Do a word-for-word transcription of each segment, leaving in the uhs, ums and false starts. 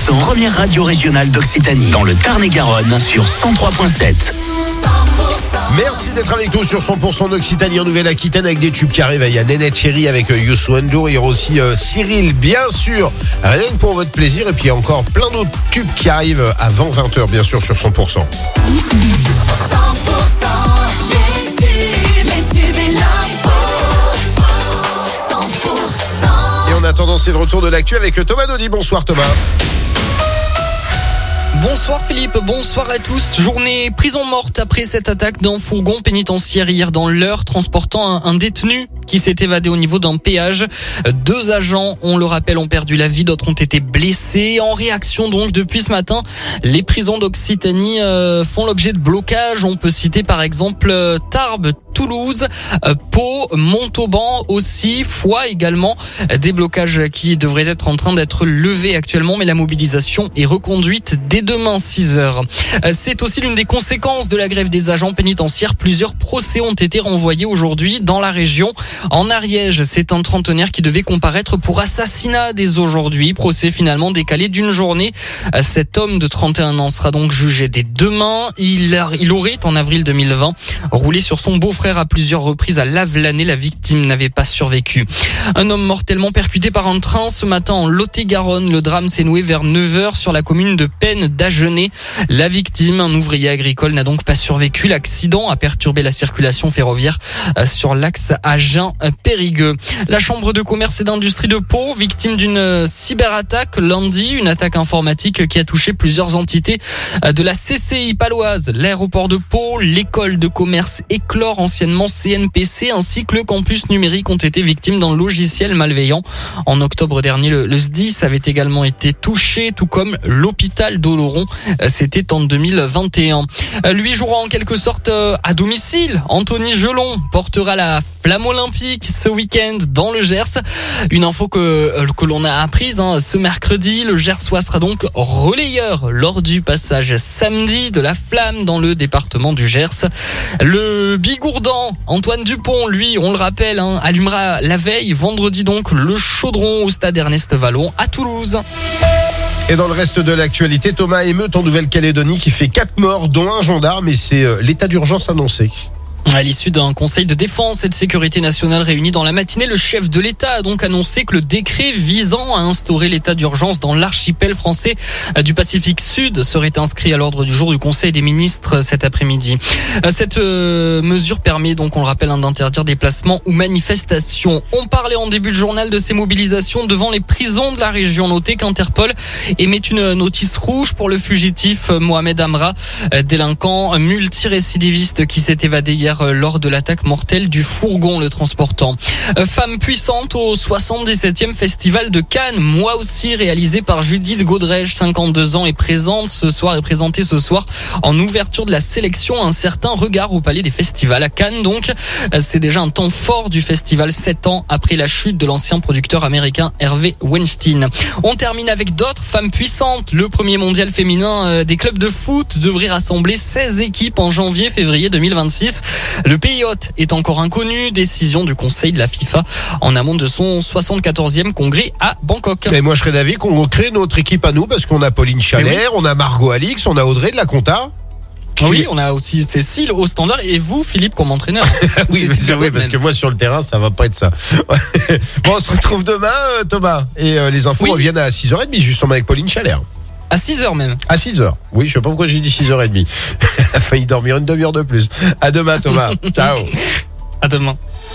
cent, première radio régionale d'Occitanie, dans le Tarn-et-Garonne, sur cent trois virgule sept. Merci d'être avec nous sur cent pour cent d'Occitanie en Nouvelle-Aquitaine avec des tubes qui arrivent. Il y a Nénette Chéri avec euh, Youssou N'Dour. Il y aura aussi euh, Cyril, bien sûr. Rien que pour votre plaisir. Et puis il y a encore plein d'autres tubes qui arrivent avant vingt heures, bien sûr, sur cent pour cent. cent pour cent, les tubes, les tubes et l'info. cent pour cent. Et en attendant, c'est le retour de l'actu avec Thomas Naudy. Bonsoir Thomas. Bonsoir Philippe, bonsoir à tous. Journée prison morte après cette attaque d'un fourgon pénitentiaire hier dans l'Eure transportant un, un détenu qui s'est évadé au niveau d'un péage. Deux agents, on le rappelle, ont perdu la vie, d'autres ont été blessés. En réaction donc, depuis ce matin, les prisons d'Occitanie euh, font l'objet de blocages. On peut citer par exemple euh, Tarbes, Toulouse, euh, Pau, Montauban aussi, Foix également. Des blocages qui devraient être en train d'être levés actuellement, mais la mobilisation est reconduite dès demain six heures. Euh, c'est aussi l'une des conséquences de la grève des agents pénitentiaires. Plusieurs procès ont été renvoyés aujourd'hui dans la région. En Ariège, c'est un trentenaire qui devait comparaître pour assassinat dès aujourd'hui. Procès finalement décalé d'une journée. Cet homme de trente et un ans sera donc jugé dès demain. Il, a, il aurait, en avril deux mille vingt, roulé sur son beau-frère à plusieurs reprises à Lavelanet. La victime n'avait pas survécu. Un homme mortellement percuté par un train ce matin en Lot-et-Garonne. Le drame s'est noué vers neuf heures sur la commune de Pennes d'Agenais. La victime, un ouvrier agricole, n'a donc pas survécu. L'accident a perturbé la circulation ferroviaire sur l'axe Agen-Périgueux. La chambre de commerce et d'industrie de Pau, victime d'une cyberattaque lundi, une attaque informatique qui a touché plusieurs entités de la C C I paloise, l'aéroport de Pau, l'école de commerce Éclore, anciennement C N P C, ainsi que le campus numérique ont été victimes d'un logiciel malveillant. En octobre dernier, le, le S D I S avait également été touché, tout comme l'hôpital d'Oloron. C'était en deux mille vingt et un. Lui jouera en quelque sorte à domicile. Anthony Gelon portera la flamme olympique ce week-end dans le Gers. Une info que, que l'on a apprise hein, ce mercredi. Le Gersois sera donc relayeur lors du passage samedi de la flamme dans le département du Gers. Le bigourdan Antoine Dupont, lui, on le rappelle, hein, allumera la veille, vendredi donc, le chaudron au stade Ernest Vallon à Toulouse. Et dans le reste de l'actualité, Thomas, émeute en Nouvelle-Calédonie qui fait quatre morts, dont un gendarme, et c'est euh, l'état d'urgence annoncé. À l'issue d'un conseil de défense et de sécurité nationale réuni dans la matinée, le chef de l'État a donc annoncé que le décret visant à instaurer l'état d'urgence dans l'archipel français du Pacifique Sud serait inscrit à l'ordre du jour du Conseil des ministres cet après-midi. Cette mesure permet donc, on le rappelle, d'interdire déplacements ou manifestations. On parlait en début de journal de ces mobilisations devant les prisons de la région. Notez qu'Interpol émet une notice rouge pour le fugitif Mohamed Amra, délinquant multirécidiviste qui s'est évadé hier lors de l'attaque mortelle du fourgon le transportant. Femme puissante au soixante-dix-septième Festival de Cannes, moi aussi réalisé par Judith Godrèche, cinquante-deux ans, est présente ce soir, est présentée ce soir en ouverture de la sélection Un certain regard au Palais des Festivals à Cannes. Donc, c'est déjà un temps fort du festival, sept ans après la chute de l'ancien producteur américain Harvey Weinstein. On termine avec d'autres femmes puissantes. Le premier mondial féminin des clubs de foot devrait rassembler seize équipes en janvier-février deux mille vingt-six. Le pays hôte est encore inconnu, décision du Conseil de la FIFA en amont de son soixante-quatorzième congrès à Bangkok. Et moi je serais d'avis qu'on crée notre équipe à nous parce qu'on a Pauline Chalère, oui. On a Margot Alix, on a Audrey de la Compta. Oui, on a aussi Cécile au standard et vous, Philippe, comme entraîneur. oui, mais oui, parce que moi sur le terrain, ça va pas être ça. Bon, on se retrouve demain, euh, Thomas. Et euh, les infos oui. reviennent à six heures trente justement avec Pauline Chalère. À six heures même. À six heures. Oui, je sais pas pourquoi j'ai dit six heures trente. Elle a failli dormir une demi-heure de plus. À demain, Thomas. Ciao. À demain.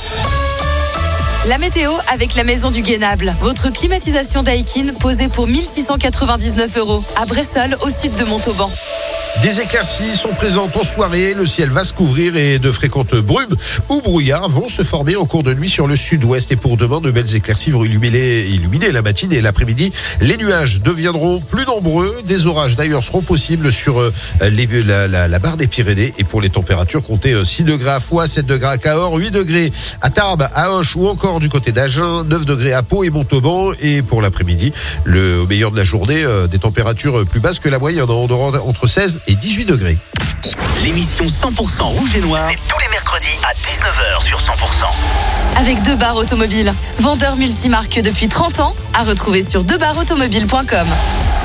La météo avec la Maison du Guénable. Votre climatisation Daikin posée pour mille six cent quatre-vingt-dix-neuf euros. À Bressol, au sud de Montauban. Des éclaircies sont présentes en soirée. Le ciel va se couvrir et de fréquentes brumes ou brouillards vont se former en cours de nuit sur le sud-ouest. Et pour demain, de belles éclaircies vont illuminer, illuminer la matinée et l'après-midi. Les nuages deviendront plus nombreux. Des orages d'ailleurs seront possibles sur les, la, la, la barre des Pyrénées. Et pour les températures, comptez six degrés à Foix, sept degrés à Cahors, huit degrés à Tarbes, à Auch ou encore du côté d'Agen, neuf degrés à Pau et Montauban. Et pour l'après-midi, le au meilleur de la journée, des températures plus basses que la moyenne, entre seize et dix-huit degrés. L'émission cent pour cent Rouge et Noir, c'est tous les mercredis à dix-neuf heures sur cent pour cent. Avec Deux Barres Automobiles, vendeur multimarque depuis trente ans, à retrouver sur deux barres automobiles point com.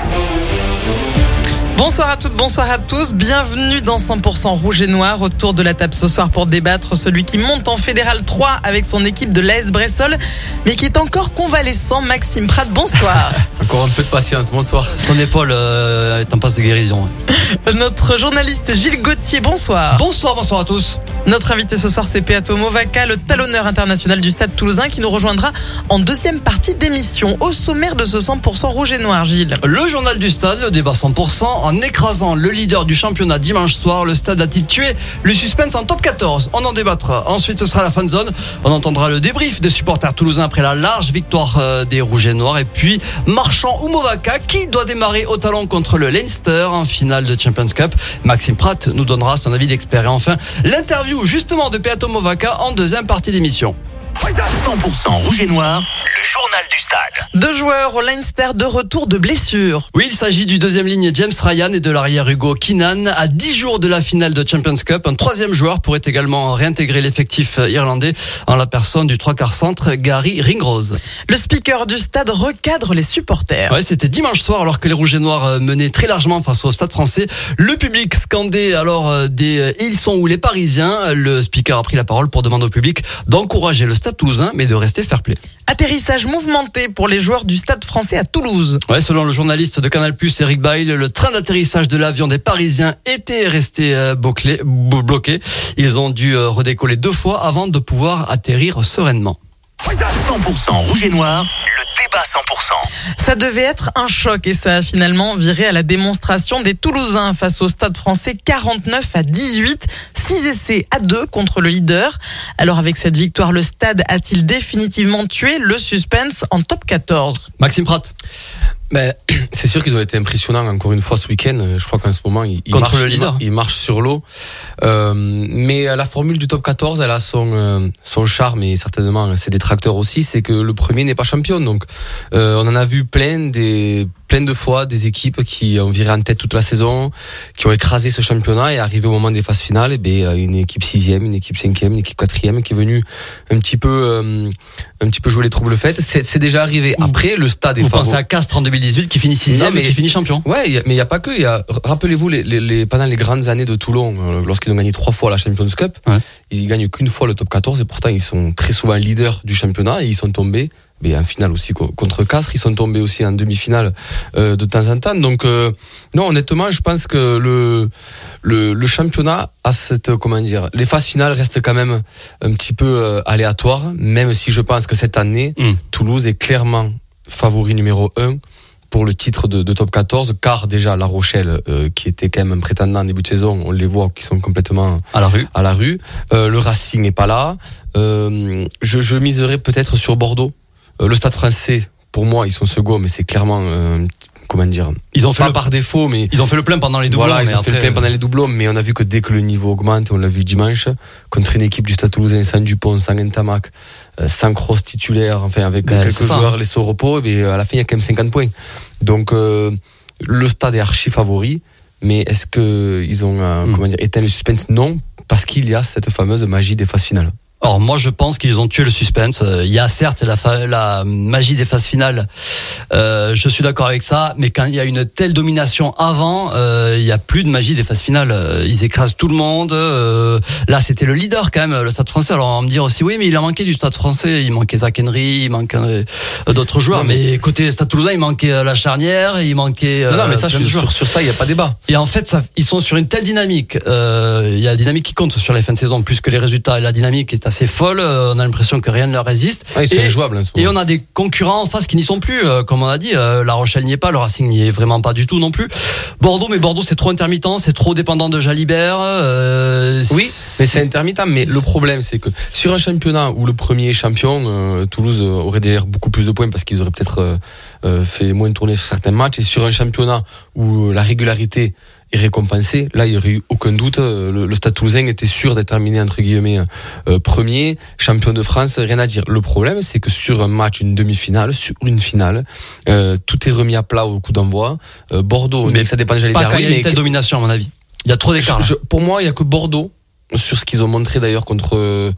Bonsoir à toutes, bonsoir à tous. Bienvenue dans cent pour cent Rouge et Noir. Autour de la table ce soir pour débattre celui qui monte en Fédéral trois avec son équipe de l'A S Bressol, mais qui est encore convalescent, Maxime Pratt. Bonsoir. Encore un peu de patience, bonsoir. Son épaule euh, est en passe de guérison. Notre journaliste Gilles Gauthier, bonsoir. Bonsoir, bonsoir à tous. Notre invité ce soir, c'est Peato Movaca, le talonneur international du Stade Toulousain, qui nous rejoindra en deuxième partie d'émission. Au sommaire de ce cent pour cent Rouge et Noir, Gilles. Le journal du Stade, le débat cent pour cent. En écrasant le leader du championnat dimanche soir, le Stade a-t-il tué le suspense en top quatorze? On en débattra. Ensuite, ce sera la fan zone. On entendra le débrief des supporters toulousains après la large victoire des Rouges et Noirs. Et puis, Marchand ou Movaca, qui doit démarrer au talon contre le Leinster en finale de Champions Cup. Maxime Pratt nous donnera son avis d'expert. Et enfin, l'interview justement de Peato Movaca en deuxième partie d'émission. cent pour cent Rouge et Noir, le journal du Stade. Deux joueurs au Leinster de retour de blessure. Oui, il s'agit du deuxième ligne James Ryan et de l'arrière Hugo Keenan. À dix jours de la finale de Champions Cup, un troisième joueur pourrait également réintégrer l'effectif irlandais en la personne du trois quarts centre Gary Ringrose. Le speaker du Stade recadre les supporters. Ouais, c'était dimanche soir alors que les Rouges et Noirs menaient très largement face au Stade français. Le public scandait alors des ils sont où les Parisiens. Le speaker a pris la parole pour demander au public d'encourager le Stade toulousain mais de rester fair-play. Atterrissage mouvementé pour les joueurs du Stade français à Toulouse. Ouais, selon le journaliste de Canal plus, Eric Bail, le train d'atterrissage de l'avion des Parisiens était resté euh, bouclé, bloqué. Ils ont dû euh, redécoller deux fois avant de pouvoir atterrir sereinement. cent pour cent Rouge et Noir, le débat cent pour cent. Ça devait être un choc et ça a finalement viré à la démonstration des Toulousains face au Stade français quarante-neuf à dix-huit, six essais à deux contre le leader. Alors avec cette victoire, le Stade a-t-il définitivement tué le suspense en top quatorze? Maxime Pratt. Ben, c'est sûr qu'ils ont été impressionnants encore une fois ce week-end. Je crois qu'en ce moment ils, ils Contre marchent, le leader. Ils, ils marchent sur l'eau. Euh, mais la formule du top quatorze, elle a son euh, son charme et certainement ses détracteurs aussi. C'est que le premier n'est pas champion. Donc euh, on en a vu plein des plein de fois des équipes qui ont viré en tête toute la saison, qui ont écrasé ce championnat et arrivé au moment des phases finales, et ben une équipe sixième, une équipe cinquième, une équipe quatrième qui est venue un petit peu euh, un petit peu jouer les troubles fêtes. C'est, c'est déjà arrivé. Après le Stade est Vous favori. pensez à Castres en deux mille dix-huit qui finit sixième et qui finit champion. Ouais, y a, mais il y a pas que. Y a, rappelez-vous les, les, les pendant les grandes années de Toulon, euh, lorsqu'ils ont gagné trois fois la Champions Cup, ouais. Ils gagnent qu'une fois le top quatorze et pourtant ils sont très souvent leaders du championnat et ils sont tombés. Mais en finale aussi contre Castres, ils sont tombés aussi en demi-finale euh, de temps en temps. Donc euh, non, honnêtement, je pense que le le, le championnat a cette comment dire, les phases finales restent quand même un petit peu euh, aléatoires. Même si je pense que cette année, mmh. Toulouse est clairement favori numéro un pour le titre de, de top quatorze, car déjà La Rochelle, euh, qui était quand même un prétendant en début de saison, on les voit qui sont complètement à la rue. À la rue. Euh, le Racing n'est pas là. Euh, je, je miserais peut-être sur Bordeaux. Euh, le Stade Français, pour moi, ils sont second, mais c'est clairement euh, comment dire, ils ont fait pas le... par défaut, mais ils ont fait le plein pendant les doublons. Voilà, ils ont après... fait le plein pendant les doublons, mais on a vu que dès que le niveau augmente, on l'a vu dimanche contre une équipe du Stade Toulousain sans Dupont, sans Ntamak, sans Kroos titulaire, enfin avec ben, quelques joueurs laissés au repos, et à la fin il y a quand même cinquante points. Donc euh, le Stade est archi favori, mais est-ce que ils ont euh, mm. comment dire, éteint le suspense? Non, parce qu'il y a cette fameuse magie des phases finales. Alors moi je pense qu'ils ont tué le suspense. Il y a certes la, fa- la magie des phases finales, euh, je suis d'accord avec ça, mais quand il y a une telle domination avant, euh, il y a plus de magie des phases finales. Ils écrasent tout le monde. Euh, là c'était le leader quand même, le Stade Français. Alors on va me dire aussi oui, mais il a manqué du Stade Français, il manquait Zach Henry, il manquait euh, d'autres joueurs, non, mais... mais côté Stade Toulousain il manquait la charnière, il manquait. Euh, non, non mais ça je, sur, sur ça il y a pas débat. Et en fait ça, ils sont sur une telle dynamique. Euh, il y a la dynamique qui compte sur les fins de saison plus que les résultats. Et la dynamique est assez folle, on a l'impression que rien ne leur résiste. Ouais, c'est injouable, hein, et on a des concurrents en face qui n'y sont plus, comme on a dit, La Rochelle n'y est pas, le Racing n'y est vraiment pas du tout non plus. Bordeaux, mais Bordeaux c'est trop intermittent, c'est trop dépendant de Jalibert. Euh, oui, mais c'est intermittent, mais le problème c'est que sur un championnat où le premier est champion, euh, Toulouse aurait d'ailleurs beaucoup plus de points parce qu'ils auraient peut-être euh, fait moins tourner sur certains matchs, et sur un championnat où la régularité est récompensé, là il n'y aurait eu aucun doute, le, le Stade Toulousain était sûr d'être terminé entre guillemets euh, premier, champion de France, rien à dire. Le problème c'est que sur un match, une demi-finale, sur une finale, euh, tout est remis à plat au coup d'envoi. euh, Bordeaux, on dit que ça dépend de Jalibert, pas quand il y a une telle domination à mon avis, il y a trop d'écart. Je, je, pour moi il n'y a que Bordeaux, sur ce qu'ils ont montré d'ailleurs contre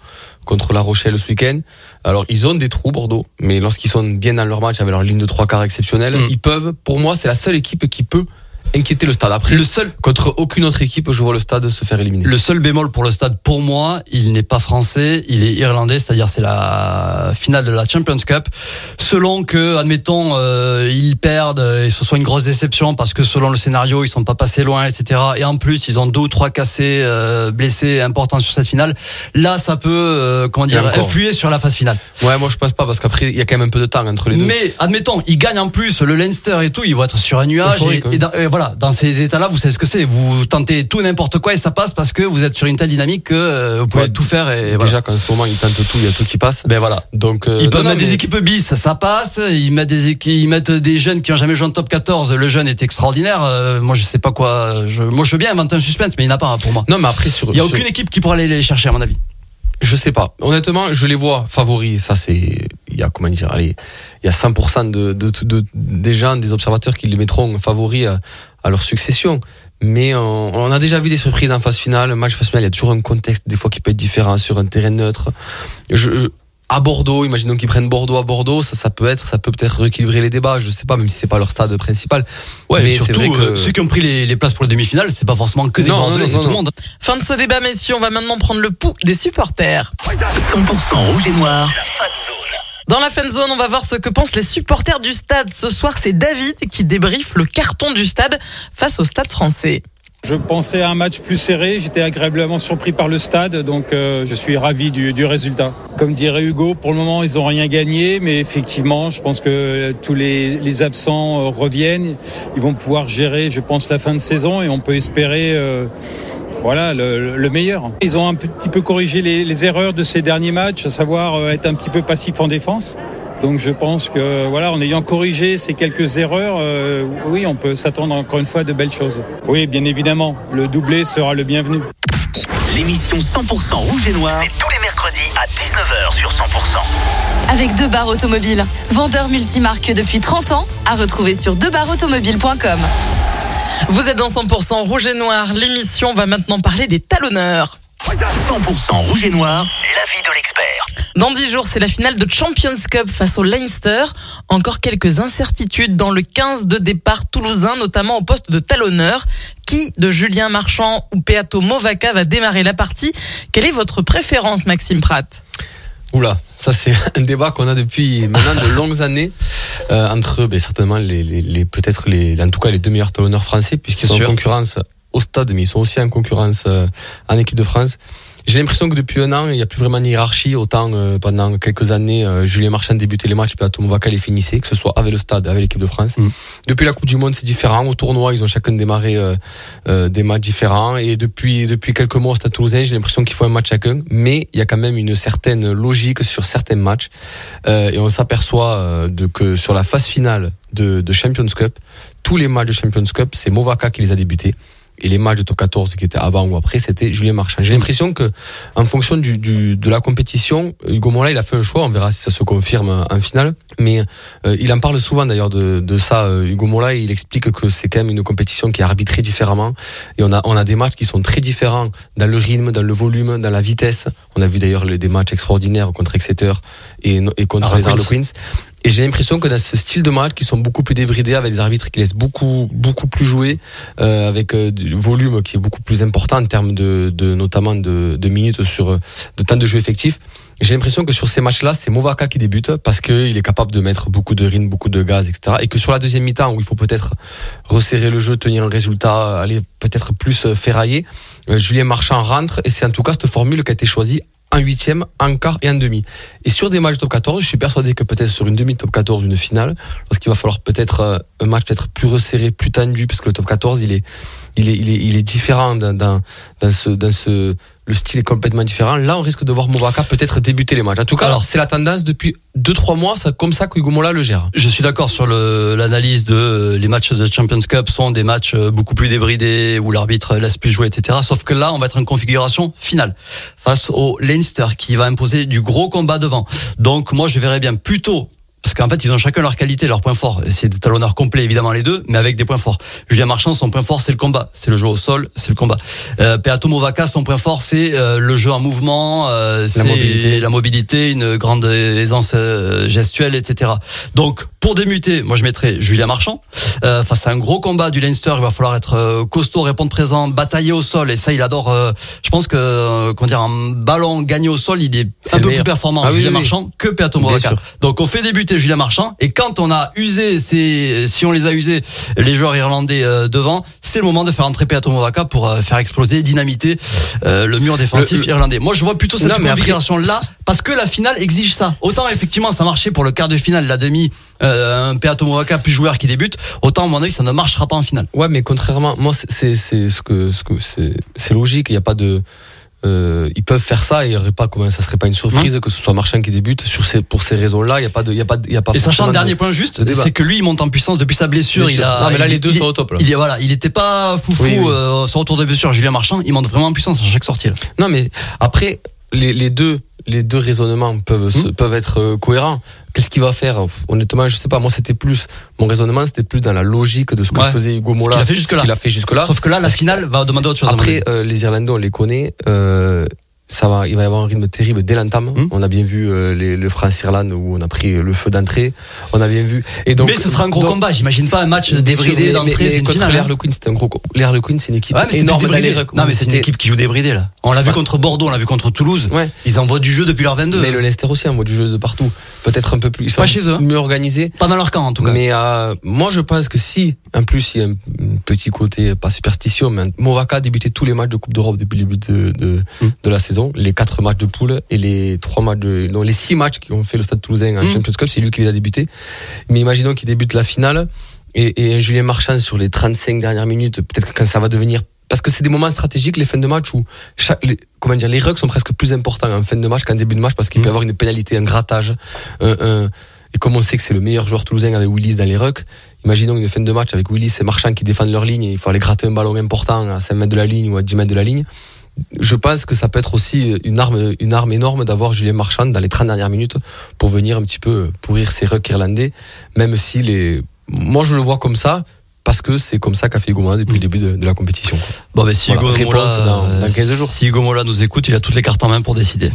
contre La Rochelle ce week-end. Alors, ils ont des trous, Bordeaux, mais lorsqu'ils sont bien dans leur match avec leur ligne de trois quarts exceptionnelle, mmh. ils peuvent, pour moi, c'est la seule équipe qui peut inquiéter le stade. Après, le seul contre aucune autre équipe, je vois le stade se faire éliminer. Le seul bémol pour le stade, pour moi, il n'est pas français, il est irlandais, c'est-à-dire c'est la finale de la Champions Cup. Selon que, admettons, euh, ils perdent et ce soit une grosse déception parce que selon le scénario, ils sont pas passés loin, et cetera. Et en plus, ils ont deux ou trois cassés, euh, blessés importants sur cette finale. Là, ça peut, euh, comment dire, influer sur la phase finale. Ouais, moi je pense pas parce qu'après il y a quand même un peu de temps entre les deux. Mais admettons, ils gagnent en plus le Leinster et tout, ils vont être sur un nuage. Et, et, dans, et voilà, dans ces états-là, vous savez ce que c'est. Vous tentez tout et n'importe quoi et ça passe parce que vous êtes sur une telle dynamique que euh, vous pouvez ouais, tout faire. Et déjà voilà. qu'en ce moment ils tentent tout, il y a tout qui passe. Ben voilà. Donc euh, ils peuvent non, mettre non, des mais... équipes bis, ça, ça passe. Ils mettent des équipes, ils mettent des jeunes qui ont jamais joué en top quatorze. Le jeune est extraordinaire. Euh, moi je sais pas quoi. Je, moi je veux bien inventer un suspense, mais il n'y en a pas pour moi. Non, mais après sur. Il y a sur... aucune équipe qui pourra aller les chercher à mon avis. Je sais pas. Honnêtement, je les vois favoris. Ça, c'est, il y a, comment dire, allez, il y a cent pour cent de, de, de, de, des gens, des observateurs qui les mettront favoris à, à leur succession. Mais on, on a déjà vu des surprises en phase finale. Le match phase finale, il y a toujours un contexte, des fois, qui peut être différent sur un terrain neutre. Je, je, à Bordeaux, imaginons qu'ils prennent Bordeaux à Bordeaux, ça, ça peut être, ça peut peut-être rééquilibrer les débats. Je sais pas, même si c'est pas leur stade principal. Ouais, mais surtout, c'est vrai que ceux qui ont pris les, les places pour les demi-finales, c'est pas forcément que des non, Bordelais, non, c'est non, tout non. le monde. Fin de ce débat, messieurs, on va maintenant prendre le pouls des supporters. cent pour cent rouge et noir. Dans la fan zone, on va voir ce que pensent les supporters du stade. Ce soir, c'est David qui débriefe le carton du stade face au Stade français. Je pensais à un match plus serré, j'étais agréablement surpris par le stade, donc euh, je suis ravi du, du résultat. Comme dirait Hugo, pour le moment ils n'ont rien gagné, mais effectivement je pense que tous les, les absents euh, reviennent, ils vont pouvoir gérer je pense la fin de saison et on peut espérer euh, voilà, le, le meilleur. Ils ont un petit peu corrigé les, les erreurs de ces derniers matchs, à savoir euh, être un petit peu passif en défense. Donc je pense que voilà, en ayant corrigé ces quelques erreurs, euh, oui, on peut s'attendre encore une fois à de belles choses. Oui, bien évidemment, le doublé sera le bienvenu. L'émission cent pour cent rouge et noir, c'est tous les mercredis à dix-neuf heures sur cent pour cent. Avec Deux Barres Automobiles, vendeur multimarque depuis trente ans, à retrouver sur deux barres automobiles point com. Vous êtes dans cent pour cent rouge et noir. L'émission va maintenant parler des talonneurs. cent pour cent rouge et noir, l'avis de l'expert. Dans dix jours, c'est la finale de Champions Cup face au Leinster. Encore quelques incertitudes dans le quinze de départ toulousain, notamment au poste de talonneur. Qui de Julien Marchand ou Peato Movaca va démarrer la partie? Quelle est votre préférence, Maxime Pratt? Oula, ça c'est un débat qu'on a depuis maintenant de longues années euh, entre ben, certainement les, les, les peut-être les, en tout cas les deux meilleurs talonneurs français puisqu'ils sont en concurrence au stade, mais ils sont aussi en concurrence euh, en équipe de France. J'ai l'impression que depuis un an, il n'y a plus vraiment de hiérarchie. Autant euh, pendant quelques années, euh, Julien Marchand débutait les matchs, puis Peato Movaca les finissait, que ce soit avec le stade, avec l'équipe de France. Mm. Depuis la Coupe du Monde, c'est différent. Au tournoi, ils ont chacun démarré euh, euh, des matchs différents. Et depuis depuis quelques mois au Stade Toulousain, j'ai l'impression qu'il faut un match chacun. Mais il y a quand même une certaine logique sur certains matchs. Euh, et on s'aperçoit euh, de que sur la phase finale de, de Champions Cup, tous les matchs de Champions Cup, c'est Movaca qui les a débutés. Et les matchs de top quatorze qui étaient avant ou après, c'était Julien Marchand. J'ai l'impression que, en fonction du, du, de la compétition, Hugo Mola, il a fait un choix. On verra si ça se confirme en finale. Mais euh, il en parle souvent d'ailleurs de, de ça. Hugo Mola, il explique que c'est quand même une compétition qui est arbitrée différemment. Et on a, on a des matchs qui sont très différents dans le rythme, dans le volume, dans la vitesse. On a vu d'ailleurs des matchs extraordinaires contre Exeter et, et contre Harlequins. les Harlequins. Et j'ai l'impression que dans ce style de match, qui sont beaucoup plus débridés, avec des arbitres qui laissent beaucoup, beaucoup plus jouer, euh, avec euh, du volume qui est beaucoup plus important en termes de, de notamment de, de minutes sur de temps de jeu effectif. J'ai l'impression que sur ces matchs-là, c'est Movaca qui débute parce qu'il est capable de mettre beaucoup de rythme, beaucoup de gaz, et cetera. Et que sur la deuxième mi-temps, où il faut peut-être resserrer le jeu, tenir un résultat, aller peut-être plus ferrailler, euh, Julien Marchand rentre et c'est en tout cas cette formule qui a été choisie en huitième, en quart et en demi. Et sur des matchs top quatorze, je suis persuadé que peut-être sur une demi top quatorze, une finale, lorsqu'il va falloir peut-être euh, un match peut-être plus resserré, plus tendu, parce que le top quatorze, il est, il est, il est, il est différent dans, dans, dans ce, dans ce, le style est complètement différent. Là, on risque de voir Movaca peut-être débuter les matchs. En tout cas, alors, c'est la tendance depuis deux trois mois, c'est comme ça que Hugo Mola le gère. Je suis d'accord sur le, l'analyse de euh, les matchs de Champions Cup sont des matchs euh, beaucoup plus débridés où l'arbitre laisse plus jouer, et cetera. Sauf que là, on va être en configuration finale face au Leinster qui va imposer du gros combat devant. Donc, moi, je verrais bien plutôt Parce qu'en fait, ils ont chacun leur qualité, leur point fort. C'est des talonneurs complets, évidemment, les deux, mais avec des points forts. Julien Marchand, son point fort, c'est le combat. C'est le jeu au sol, c'est le combat. Euh, Peato Movaca, son point fort, c'est euh, le jeu en mouvement, euh, c'est la mobilité. la mobilité, une grande aisance euh, gestuelle, et cetera. Donc, pour débuter, moi, je mettrais Julien Marchand. Euh, face à un gros combat du Leinster, il va falloir être euh, costaud, répondre présent, batailler au sol. Et ça, il adore. Euh, je pense que, euh, comment dire, un ballon gagné au sol, il est C'est un peu meilleur. plus performant, Ah oui, Julien oui, Marchand, que Peato Bien Movaca. sûr. Donc, on fait débuter Julien Marchand. Et quand on a usé, ces, si on les a usés, les joueurs irlandais euh, devant, c'est le moment de faire entrer Peato Movaca pour euh, faire exploser, dynamiter euh, le mur défensif Le- le- irlandais. Moi, je vois plutôt cette Non, mais après- configuration-là parce que la finale exige ça. Autant, effectivement, ça marchait pour le quart de finale, la demi, euh, un Peato Movaca plus joueur qui débute. Autant, à mon avis, ça ne marchera pas en finale. Ouais, mais contrairement, moi, c'est c'est c'est ce que ce que c'est c'est logique. Il y a pas de euh, ils peuvent faire ça et il y aurait pas comment ça serait pas une surprise que ce soit Marchand qui débute sur ces pour ces raisons-là. Il y a pas de il y a pas de- il y a pas. Et sachant forcément le dernier de- point juste, de débat. c'est que lui il monte en puissance depuis sa blessure. Bien Il sûr. a, Non, mais là, il- les deux il- sont au top, là. Il est voilà, il était pas foufou Oui, oui. euh, son retour de blessure. Julien Marchand, il monte vraiment en puissance à chaque sortie. Là. Non, mais après les, les deux les deux raisonnements peuvent se- peuvent être euh, cohérents. Qu'est-ce qu'il va faire? Honnêtement, je sais pas. Moi, c'était plus mon raisonnement, c'était plus dans la logique de ce que Ouais. faisait Hugo Ce Mola, qu'il a fait jusque-là. ce qu'il a fait jusque là. Sauf que là, la finale va demander autre chose. à mon Après, avis. euh, les Irlandais, on les connaît. Euh, ça va, il va y avoir un rythme terrible dès l'entame. Hum. On a bien vu euh, les, le France-Irlande où on a pris le feu d'entrée. On a bien vu. Et donc, mais ce sera un gros donc, combat. J'imagine pas un match bien sûr, débridé mais- d'entrée. mais C'est une contre finale. les hein. Harlequins, c'était un gros. co- Les Harlequins, c'est une équipe Ouais, mais c'était énorme plus dans les débridé. rucks. Non, mais c'est une C'était- équipe qui joue débridé là. On l'a vu Ouais. contre Bordeaux, on l'a vu contre Toulouse. Ouais. Ils envoient du jeu depuis leur vingt-deux. Mais le Leicester aussi envoie du jeu de partout. Peut-être un peu plus. Ils sont Pas chez eux, hein. mieux organisés. Pas dans leur camp en tout cas. Mais euh, moi, je pense que si, en plus, il y a un, un petit côté, pas superstition, mais Movaca a débuté tous les matchs de Coupe d'Europe depuis le début de, de, Mm. de la saison, les quatre matchs de poule et les trois matchs de, non, les six matchs qui ont fait le Stade Toulousain en Mm. Champions Cup, c'est lui qui les a débuté. Mais imaginons qu'il débute la finale et, et un Julien Marchand sur les trente-cinq dernières minutes, peut-être que quand ça va devenir, parce que c'est des moments stratégiques, les fins de match où chaque, les, comment dire, les rucks sont presque plus importants en fin de match qu'en début de match parce qu'il Mm. peut y avoir une pénalité, un grattage, un, un et comme on sait que c'est le meilleur joueur toulousain avec Willis dans les rucks, imaginons une fin de match avec Willis et Marchand qui défendent leur ligne et il faut aller gratter un ballon important à cinq mètres de la ligne ou à dix mètres de la ligne. Je pense que ça peut être aussi une arme, une arme énorme d'avoir Julien Marchand dans les trente dernières minutes pour venir un petit peu pourrir ces rucks irlandais, même si les, moi je le vois comme ça. Parce que c'est comme ça qu'a fait Hugo Mola depuis le début de, de la compétition. quoi. Bon, ben si Voilà, Hugo Mola, réponse dans- dans quinze jours. si Hugo Mola nous écoute, il a toutes les cartes en main pour décider.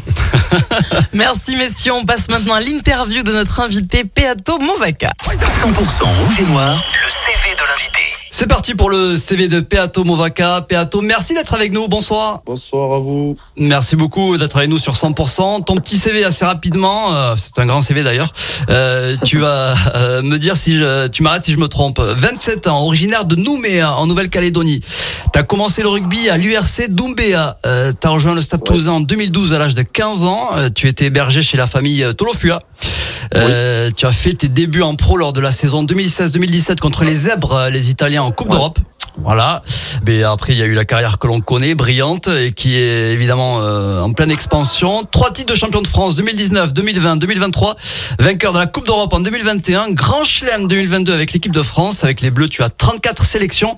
Merci messieurs, on passe maintenant à l'interview de notre invité Peato Movaca. cent pour cent rouge et noir, le C V de l'invité. C'est parti pour le C V de Peato Movaca. Peato, merci d'être avec nous. Bonsoir. Bonsoir à vous. Merci beaucoup d'être avec nous sur cent pour cent. Ton petit C V assez rapidement, euh, c'est un grand C V d'ailleurs. Euh, tu vas euh, me dire si je, tu m'arrêtes si je me trompe. vingt-sept ans, originaire de Nouméa en Nouvelle-Calédonie. T'as commencé le rugby à l'U R C d'Oumbéa. Euh, t'as rejoint le Stade Toulousain en deux mille douze à l'âge de quinze ans. Euh, tu étais hébergé chez la famille euh, Tolofua. Euh, Tu as fait tes débuts en pro lors de la saison deux mille seize deux mille dix-sept contre les Zèbres, euh, les Italiens en Coupe Ouais. d'Europe. Voilà. Mais après, il y a eu la carrière que l'on connaît, brillante, et qui est évidemment euh, en pleine expansion. Trois titres de champion de France, deux mille dix-neuf, deux mille vingt, deux mille vingt-trois. Vainqueur de la Coupe d'Europe en deux mille vingt et un. Grand Chelem deux mille vingt-deux avec l'équipe de France. Avec les Bleus, tu as trente-quatre sélections.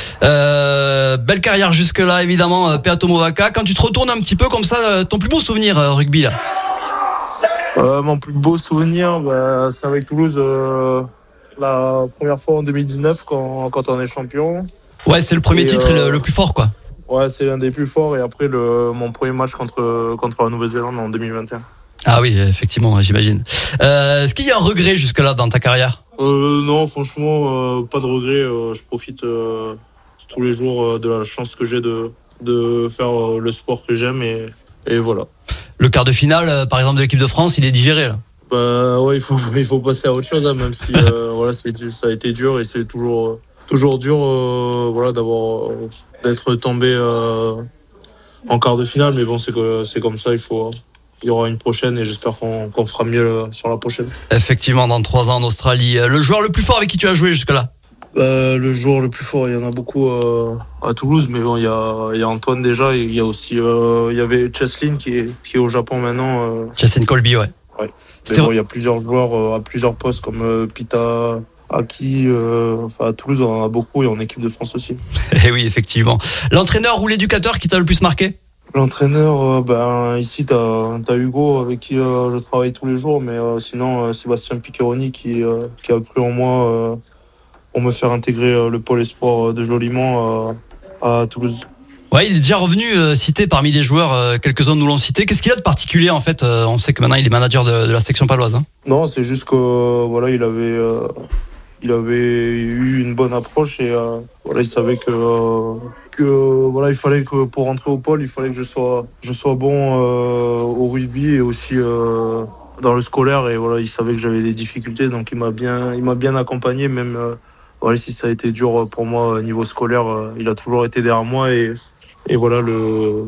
Euh, belle carrière jusque-là, évidemment, euh, Peato Movaca. Quand tu te retournes un petit peu comme ça, euh, ton plus beau souvenir euh, rugby, là? Euh, mon plus beau souvenir, bah, c'est avec Toulouse, euh, la première fois en deux mille dix-neuf quand, quand on est champion. Ouais, c'est le premier Et, titre et le, euh, le plus fort, quoi. Ouais, c'est l'un des plus forts. Et après, le, mon premier match contre, contre la Nouvelle-Zélande en deux mille vingt et un. Ah oui, effectivement, j'imagine. Euh, est-ce qu'il y a un regret jusque-là dans ta carrière? Euh, non, franchement, euh, pas de regret. Euh, je profite euh, tous les jours euh, de la chance que j'ai de, de faire euh, le sport que j'aime. Et, et voilà. Le quart de finale, euh, par exemple, de l'équipe de France, il est digéré, là. Bah ouais, il faut, il faut passer à autre chose, hein, même si euh, voilà, c'est, ça a été dur et c'est toujours, euh, toujours dur euh, voilà, d'avoir, euh, d'être tombé euh, en quart de finale. Mais bon, c'est, que, c'est comme ça, il, faut, il y aura une prochaine et j'espère qu'on, qu'on fera mieux euh, sur la prochaine. Effectivement, dans trois ans en Australie. Euh, Le joueur le plus fort avec qui tu as joué jusque-là? Euh, le joueur le plus fort, il y en a beaucoup euh, à Toulouse, mais bon, il y a, il y a Antoine déjà, et il y a aussi, euh, il y avait Cheslin qui est, qui est au Japon maintenant. Euh, Justin Colby, ouais. Ouais. C'était- Mais bon, il y a plusieurs joueurs euh, à plusieurs postes comme euh, Pita, Aki. Euh, enfin, à Toulouse, on en a beaucoup et en équipe de France aussi. Eh oui, effectivement. L'entraîneur ou l'éducateur qui t'a le plus marqué? L'entraîneur, euh, ben ici t'as as Hugo avec qui euh, je travaille tous les jours, mais euh, sinon euh, Sébastien Piccheroni qui euh, qui a cru en moi euh, pour me faire intégrer euh, le pôle espoir de Jolimont euh, à Toulouse. Ouais, il est déjà revenu euh, cité parmi les joueurs, euh, quelques-uns nous l'ont cité. Qu'est-ce qu'il a de particulier en fait euh, On sait que maintenant il est manager de, de la section paloise. Hein. Non, c'est juste que euh, voilà, il avait euh, il avait eu une bonne approche et euh, voilà, il savait que euh, que euh, voilà, il fallait que pour rentrer au pôle, il fallait que je sois je sois bon euh, au rugby et aussi euh, dans le scolaire et voilà, il savait que j'avais des difficultés, donc il m'a bien il m'a bien accompagné, même euh, voilà, si ça a été dur pour moi niveau scolaire, euh, il a toujours été derrière moi et et voilà le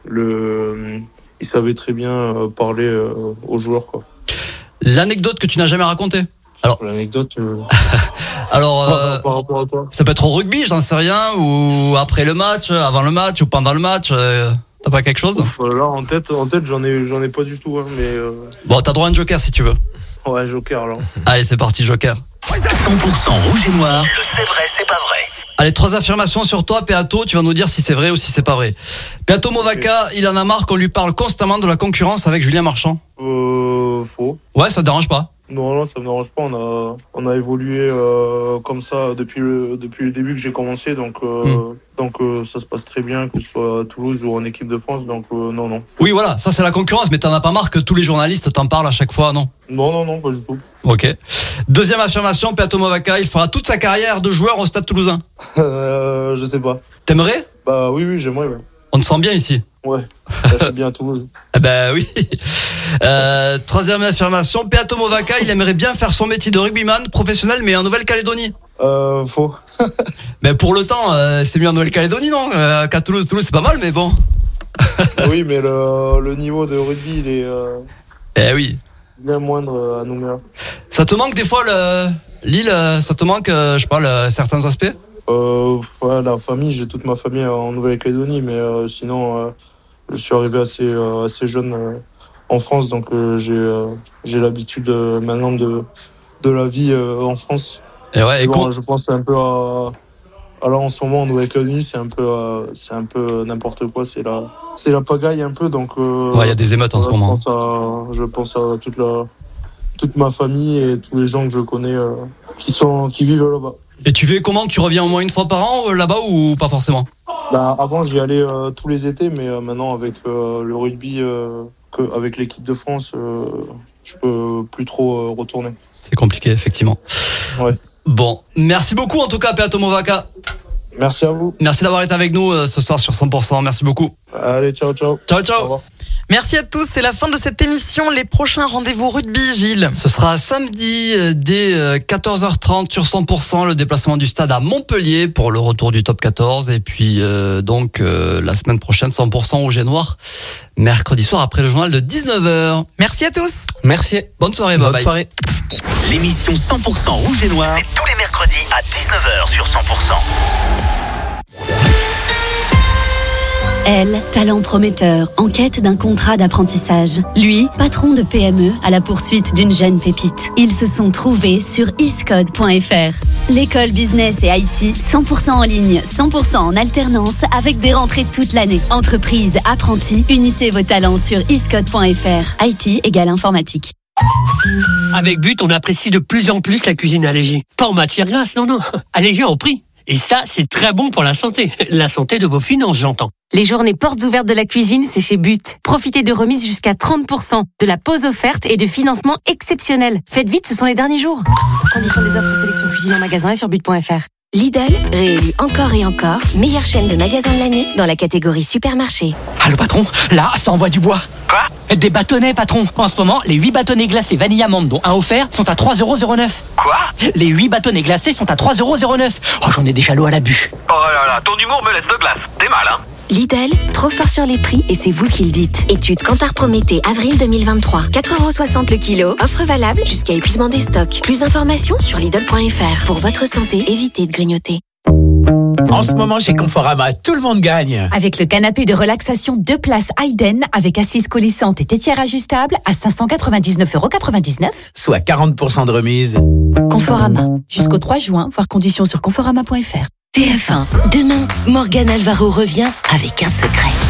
le il savait très bien parler euh, aux joueurs, quoi. L'anecdote que tu n'as jamais racontée. Alors, l'anecdote. Euh... Alors, euh, par rapport à toi. Ça peut être au rugby, j'en sais rien, ou après le match, avant le match, ou pendant le match. Euh, t'as pas quelque chose? Ouf, là, en tête, en tête, j'en ai, j'en ai pas du tout, hein, mais. Euh... Bon, t'as droit à un joker si tu veux. Ouais, joker alors. Allez, c'est parti, joker. cent pour cent rouge et noir. Le c'est vrai, c'est pas vrai. Allez, trois affirmations sur toi, Peato. Tu vas nous dire si c'est vrai ou si c'est pas vrai. Peato Movaca, okay. Il en a marre qu'on lui parle constamment de la concurrence avec Julien Marchand. Euh, faux. Ouais, ça te dérange pas? Non, non, ça me dérange pas. On a, on a évolué euh, comme ça depuis le, depuis le début que j'ai commencé. Donc, euh, mm. donc euh, ça se passe très bien, que ce soit à Toulouse ou en équipe de France. Donc, euh, non, non. Oui, voilà, ça c'est la concurrence. Mais t'en as pas marre que tous les journalistes t'en parlent à chaque fois, non? Non, non, non, pas du tout. Ok. Deuxième affirmation, Peato Movaca, il fera toute sa carrière de joueur au Stade Toulousain. euh, je sais pas. T'aimerais? Bah oui, oui, j'aimerais. Ouais. On te sent bien ici? Ouais, ça c'est bien à Toulouse. Eh ben oui. Euh, troisième affirmation, Peato Movaca, il aimerait bien faire son métier de rugbyman professionnel, mais en Nouvelle-Calédonie. Euh, faux. Mais pour le temps, euh, c'est mieux en Nouvelle-Calédonie, non? euh, Qu'à Toulouse, Toulouse c'est pas mal, mais bon. Oui, mais le, le niveau de rugby, il est. Euh, eh oui. Bien moindre à Nouméa. Ça te manque des fois le Lille, ça te manque, je sais pas, le, certains aspects? Euh, ouais, la famille, j'ai toute ma famille en Nouvelle-Calédonie, mais euh, sinon, euh, je suis arrivé assez, euh, assez jeune euh, en France, donc euh, j'ai, euh, j'ai l'habitude euh, maintenant de, de la vie euh, en France. Et ouais, et bon, con... Je pense un peu à, à là en ce moment en Nouvelle-Calédonie, c'est un peu, euh, c'est un peu n'importe quoi, c'est la, c'est la pagaille un peu, donc. Euh, ouais, il y a des émeutes en voilà, ce moment. Je pense à, je pense à toute la, toute ma famille et tous les gens que je connais euh, qui sont, qui vivent là-bas. Et tu fais comment? Tu reviens au moins une fois par an là-bas ou pas forcément? Bah, avant, j'y allais euh, tous les étés, mais euh, maintenant, avec euh, le rugby, euh, que, avec l'équipe de France, euh, je peux plus trop euh, retourner. C'est compliqué, effectivement. Ouais. Bon, merci beaucoup en tout cas, Peato Movaca. Merci à vous. Merci d'avoir été avec nous euh, ce soir sur cent pour cent. Merci beaucoup. Allez, ciao, ciao. Ciao, ciao. Au revoir. Merci à tous, c'est la fin de cette émission. Les prochains rendez-vous rugby, Gilles. Ce sera samedi dès quatorze heures trente sur cent pour cent, le déplacement du stade à Montpellier pour le retour du top quatorze. Et puis euh, donc euh, la semaine prochaine, cent pour cent rouge et noir, mercredi soir après le journal de dix-neuf heures. Merci à tous. Merci. Bonne soirée. Bonne bye soirée. L'émission cent pour cent rouge et noir, c'est tous les mercredis à dix-neuf heures sur cent pour cent. Elle, talent prometteur, en quête d'un contrat d'apprentissage. Lui, patron de P M E à la poursuite d'une jeune pépite. Ils se sont trouvés sur iscode point f r. L'école business et I T, cent pour cent en ligne, cent pour cent en alternance, avec des rentrées toute l'année. Entreprise, apprentis, unissez vos talents sur iscode point f r. I T égale informatique. Avec But, on apprécie de plus en plus la cuisine allégée. Pas en matière grasse, non, non. Allégée en prix. Et ça, c'est très bon pour la santé. La santé de vos finances, j'entends. Les journées portes ouvertes de la cuisine, c'est chez But. Profitez de remises jusqu'à trente pour cent, de la pause offerte et de financement exceptionnel. Faites vite, ce sont les derniers jours. Conditions des offres sélection cuisine en magasin et sur but point f r. Lidl, réélu encore et encore, meilleure chaîne de magasins de l'année dans la catégorie supermarché. Allô patron, là, ça envoie du bois. Quoi? Des bâtonnets patron. En ce moment, les huit bâtonnets glacés vanille amande dont un offert sont à trois euros zéro neuf. Quoi? Les huit bâtonnets glacés sont à trois euros zéro neuf. Oh, j'en ai déjà l'eau à la bûche. Oh là là, ton humour me laisse de glace. T'es mal, hein? Lidl, trop fort sur les prix et c'est vous qui le dites. Étude Kantar Prométhée, avril deux mille vingt-trois. quatre euros soixante le kilo. Offre valable jusqu'à épuisement des stocks. Plus d'informations sur lidl point f r. Pour votre santé, évitez de grignoter. En ce moment, chez Conforama, tout le monde gagne. Avec le canapé de relaxation deux places Hayden avec assise coulissante et tétière ajustable à cinq cent quatre-vingt-dix-neuf euros quatre-vingt-dix-neuf. Soit quarante pour cent de remise. Conforama. Jusqu'au trois juin, voir conditions sur conforama point f r. T F un. Demain, Morgane Alvaro revient avec un secret.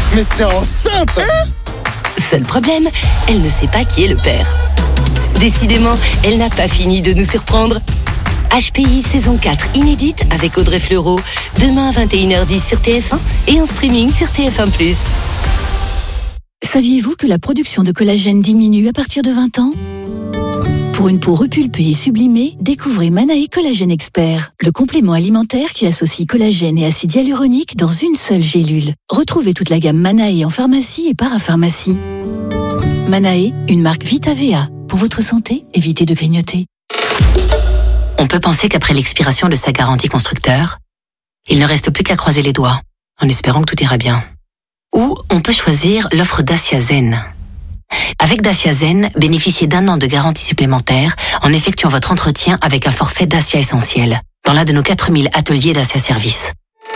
Mais t'es enceinte hein? Seul problème, elle ne sait pas qui est le père. Décidément, elle n'a pas fini de nous surprendre. H P I saison quatre inédite avec Audrey Fleurot, demain à vingt et une heures dix sur T F un et en streaming sur T F un plus. Saviez-vous que la production de collagène diminue à partir de vingt ans ? Pour une peau repulpée et sublimée, découvrez Manae Collagène Expert, le complément alimentaire qui associe collagène et acide hyaluronique dans une seule gélule. Retrouvez toute la gamme Manae en pharmacie et parapharmacie. Manae, une marque Vita V A. Pour votre santé, évitez de grignoter. On peut penser qu'après l'expiration de sa garantie constructeur, il ne reste plus qu'à croiser les doigts, en espérant que tout ira bien. Ou on peut choisir l'offre Dacia Zen. Avec Dacia Zen, bénéficiez d'un an de garantie supplémentaire en effectuant votre entretien avec un forfait Dacia Essentiel dans l'un de nos quatre mille ateliers Dacia Service.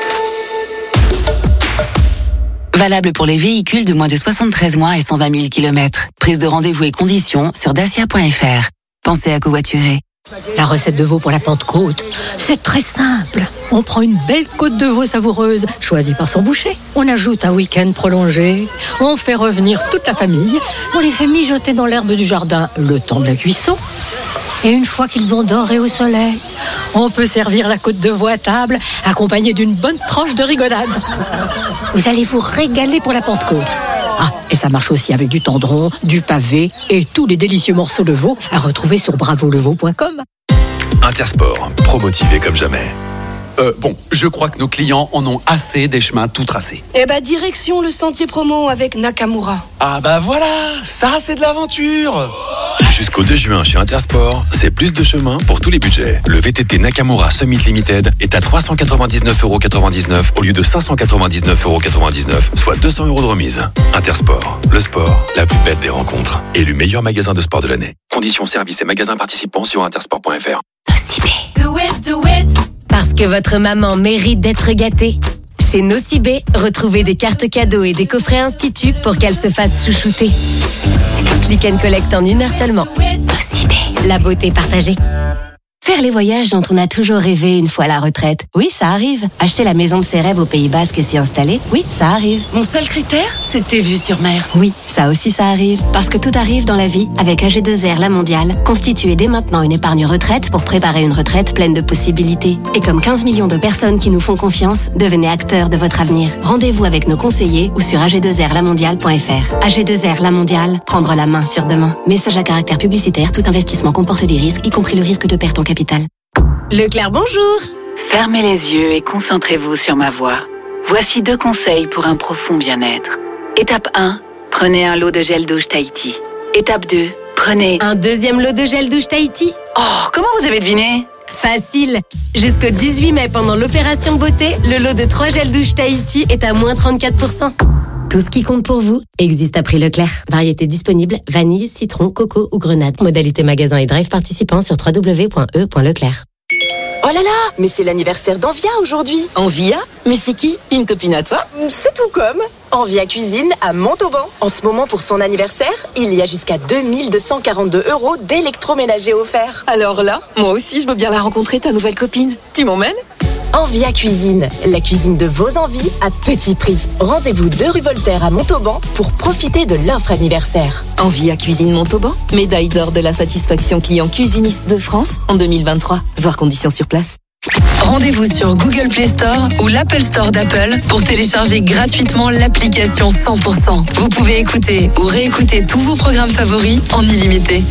Valable pour les véhicules de moins de soixante-treize mois et cent vingt mille kilomètres. Prise de rendez-vous et conditions sur dacia point f r. Pensez à covoiturer. La recette de veau pour la Pentecôte, c'est très simple. On prend une belle côte de veau savoureuse, choisie par son boucher. On ajoute un week-end prolongé. On fait revenir toute la famille. On les fait mijoter dans l'herbe du jardin le temps de la cuisson. Et une fois qu'ils ont doré au soleil, on peut servir la côte de veau à table, accompagnée d'une bonne tranche de rigolade. Vous allez vous régaler pour la Pentecôte. Ah, et ça marche aussi avec du tendron, du pavé et tous les délicieux morceaux de veau à retrouver sur bravo le veau point com. Intersport, pro-motivé comme jamais. Euh, bon, je crois que nos clients en ont assez des chemins tout tracés. Eh bah, direction le sentier promo avec Nakamura. Ah bah voilà, ça c'est de l'aventure. Jusqu'au deux juin chez Intersport, c'est plus de chemin pour tous les budgets. Le V T T Nakamura Summit Limited est à trois cent quatre-vingt-dix-neuf euros quatre-vingt-dix-neuf au lieu de cinq cent quatre-vingt-dix-neuf euros quatre-vingt-dix-neuf, soit deux cents euros de remise. Intersport, le sport, la plus belle des rencontres. Élu meilleur magasin de sport de l'année. Conditions, services et magasins participants sur intersport point f r. Do it, do it. Parce que votre maman mérite d'être gâtée. Chez Nocibé, retrouvez des cartes cadeaux et des coffrets instituts pour qu'elle se fasse chouchouter. Click and collect en une heure seulement. Nocibé, la beauté partagée. Faire les voyages dont on a toujours rêvé une fois à la retraite. Oui, ça arrive. Acheter la maison de ses rêves au Pays Basque et s'y installer. Oui, ça arrive. Mon seul critère, c'était vue sur mer. Oui, ça aussi ça arrive. Parce que tout arrive dans la vie avec A G deux R La Mondiale. Constituez dès maintenant une épargne retraite pour préparer une retraite pleine de possibilités. Et comme quinze millions de personnes qui nous font confiance, devenez acteurs de votre avenir. Rendez-vous avec nos conseillers ou sur a g deux r la mondiale point f r. A G deux R La Mondiale, prendre la main sur demain. Message à caractère publicitaire, tout investissement comporte des risques, y compris le risque de perte en capital. Leclerc, bonjour. Fermez les yeux et concentrez-vous sur ma voix. Voici deux conseils pour un profond bien-être. Étape un, prenez un lot de gel douche Tahiti. Étape deux, prenez... Un deuxième lot de gel douche Tahiti. Oh, comment vous avez deviné? Facile. Jusqu'au dix-huit mai, pendant l'opération beauté, le lot de trois gels douche Tahiti est à moins trente-quatre pour cent. Tout ce qui compte pour vous existe à prix Leclerc. Variété disponible, vanille, citron, coco ou grenade. Modalité magasin et drive participant sur w w w point e point leclerc. Oh là là, mais c'est l'anniversaire d'Envia aujourd'hui. Envia? Mais c'est qui? Une copine à toi? C'est tout comme. Envia Cuisine à Montauban. En ce moment, pour son anniversaire, il y a jusqu'à deux mille deux cent quarante-deux euros d'électroménager offerts. Alors là, moi aussi, je veux bien la rencontrer, ta nouvelle copine. Tu m'emmènes? Envia Cuisine, la cuisine de vos envies à petit prix. Rendez-vous deux rue Voltaire à Montauban pour profiter de l'offre anniversaire. Envia Cuisine Montauban, médaille d'or de la satisfaction client cuisiniste de France en deux mille vingt-trois. Voir conditions sur place. Rendez-vous sur Google Play Store ou l'Apple Store d'Apple pour télécharger gratuitement l'application cent pour cent. Vous pouvez écouter ou réécouter tous vos programmes favoris en illimité.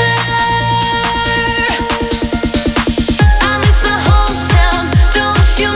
You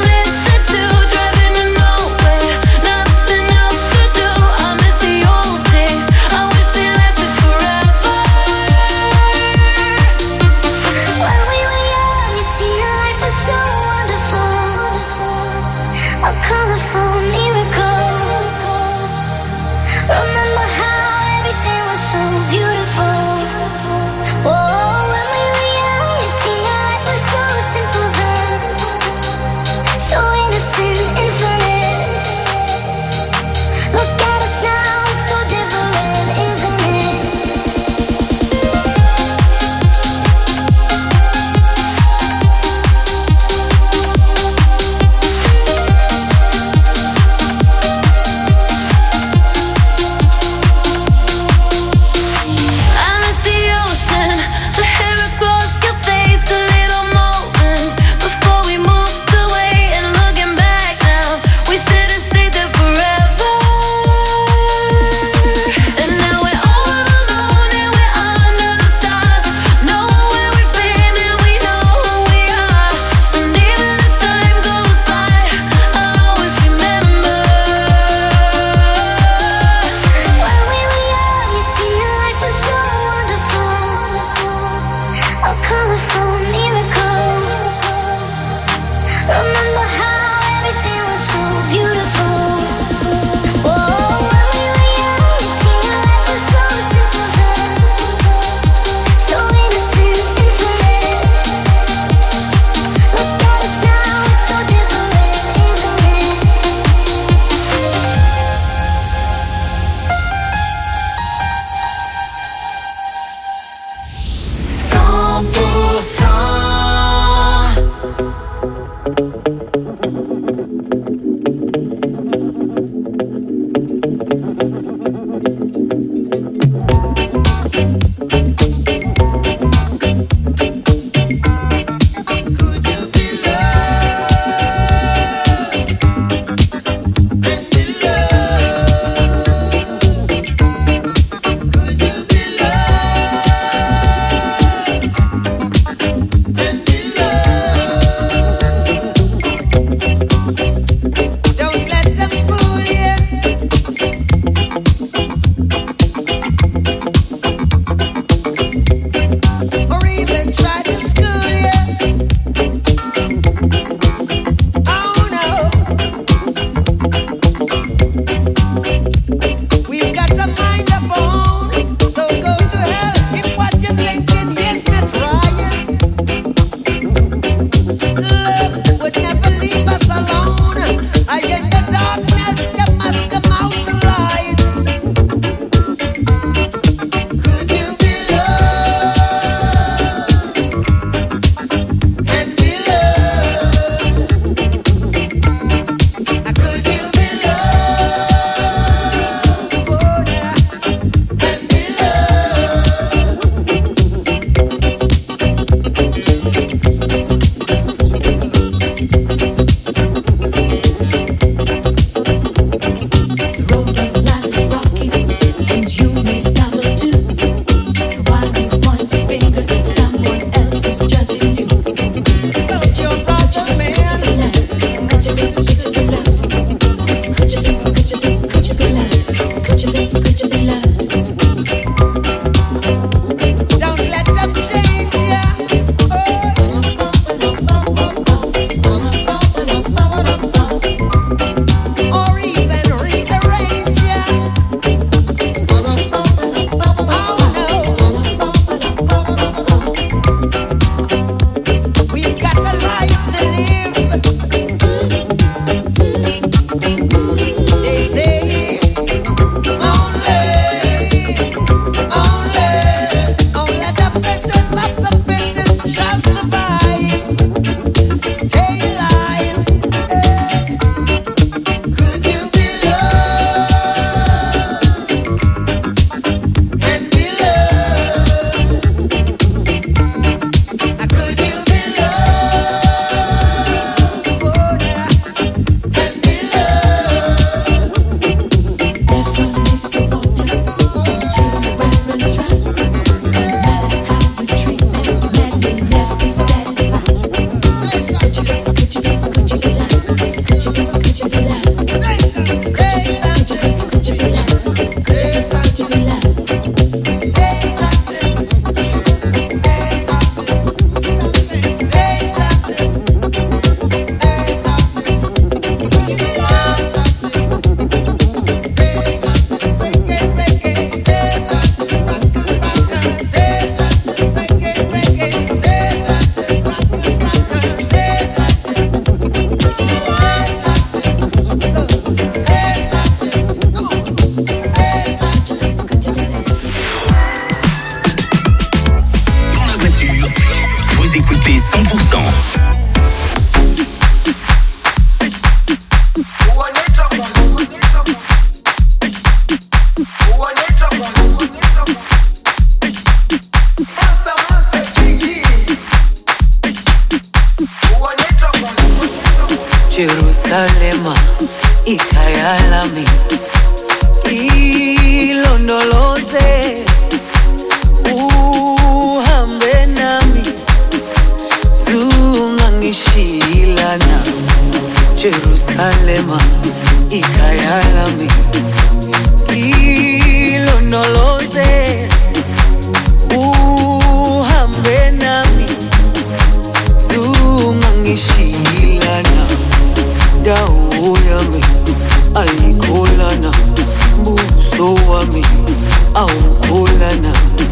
awukholana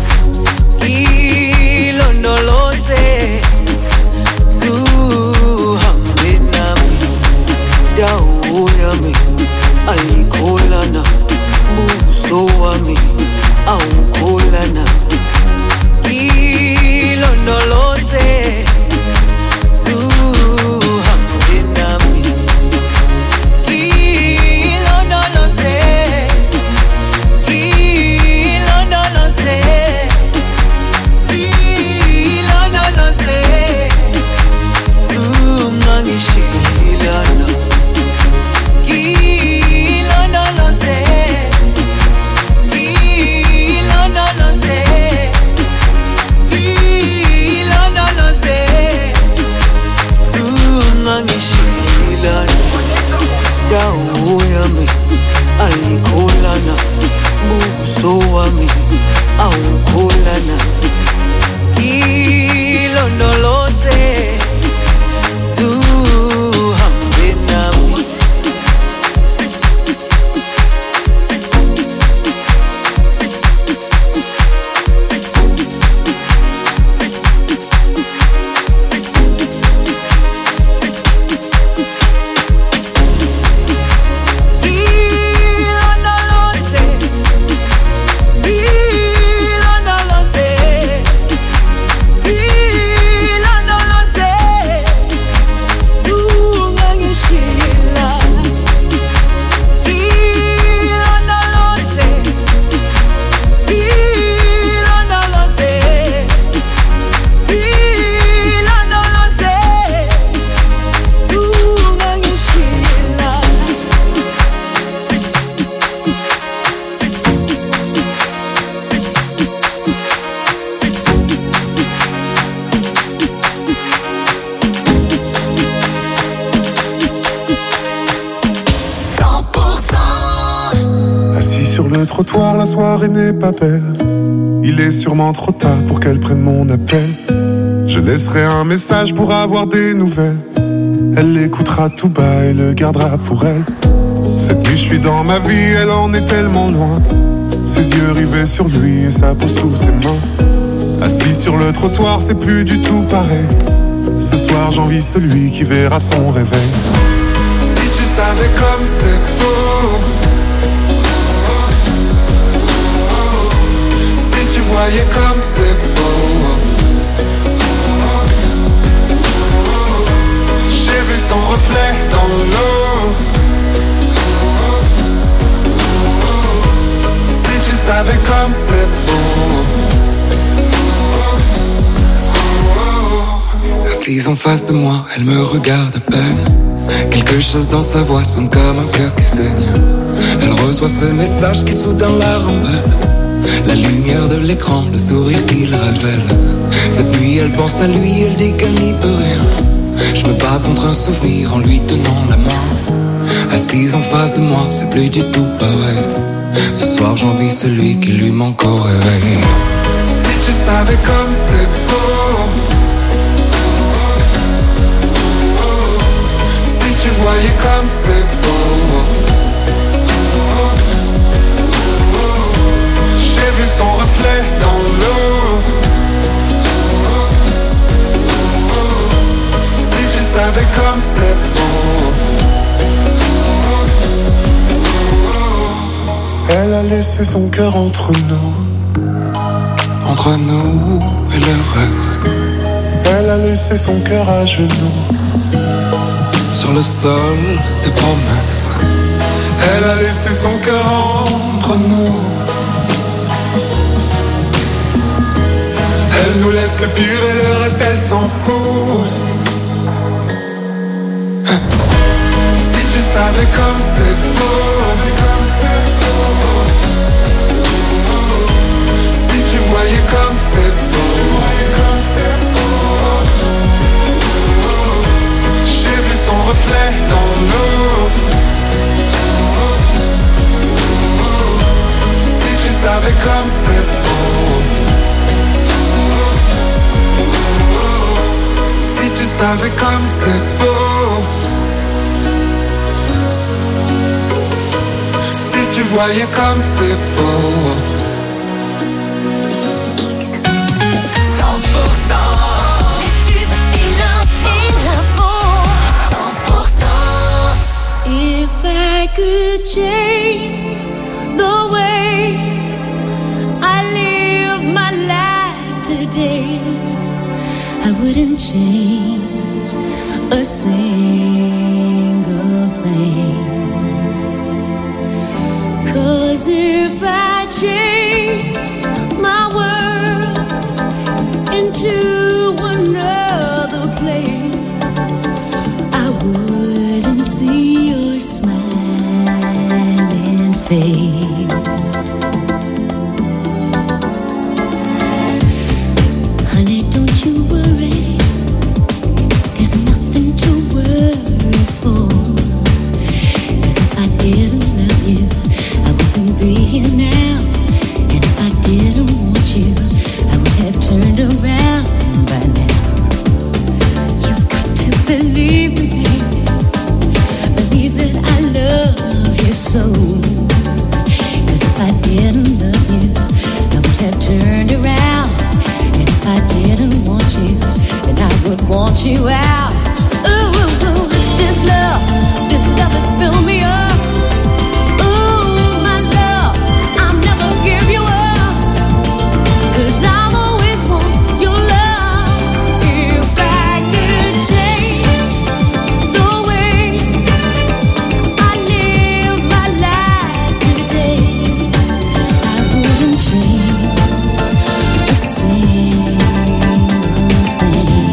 ilondoloze zuhambe nami dawo yami ayikholana buso wami awukholana ilondoloze zuhambe nami ilondoloze ilondoloze ilondoloze zungangishilana ilondoloze ilondoloze ilondoloze zungangishilana dawo yami ayikholana buso wami awukholana ilondoloze zuhambe nami Le trottoir, la soirée n'est pas belle. Il est sûrement trop tard pour qu'elle prenne mon appel. Je laisserai un message pour avoir des nouvelles. Elle l'écoutera tout bas et le gardera pour elle. Cette nuit je suis dans ma vie, elle en est tellement loin. Ses yeux rivés sur lui et sa peau sous ses mains. Assis sur le trottoir, c'est plus du tout pareil. Ce soir j'envie celui qui verra son réveil. Si tu savais comme c'est beau, tu voyais comme c'est beau. J'ai vu son reflet dans l'eau. Si tu savais comme c'est beau. Assise en face de moi, elle me regarde à peine. Quelque chose dans sa voix sonne comme un cœur qui saigne. Elle reçoit ce message qui soudain la rembelle. La lumière de l'écran, le sourire qu'il révèle. Cette nuit elle pense à lui, elle dit qu'elle n'y peut rien. Je me bats contre un souvenir en lui tenant la main. Assise en face de moi, c'est plus du tout pareil. Ce soir j'envie celui qui lui manque au réveil. Si tu savais comme c'est beau. Si tu voyais comme c'est beau. J'ai vu son reflet dans l'eau. Si tu savais comme c'est beau. Elle a laissé son cœur entre nous. Entre nous et le reste. Elle a laissé son cœur à genoux. Sur le sol des promesses. Elle a laissé son cœur entre nous. Elle nous laisse le pire et le reste elle s'en fout. Si tu savais comme c'est beau. Si tu voyais comme c'est beau. J'ai vu son reflet dans l'eau. Si tu savais comme c'est beau. Si tu savais comme c'est beau. Si tu voyais comme c'est beau. wouldn't change a single thing. 'Cause if I changed my world into another place, I wouldn't see your smiling face. Want you out. Ooh, ooh, ooh, this love, this love has filled me up. Ooh, my love, I'll never give you up. 'Cause I've always want your love. If I could change the way I live my life today, I wouldn't change a single thing.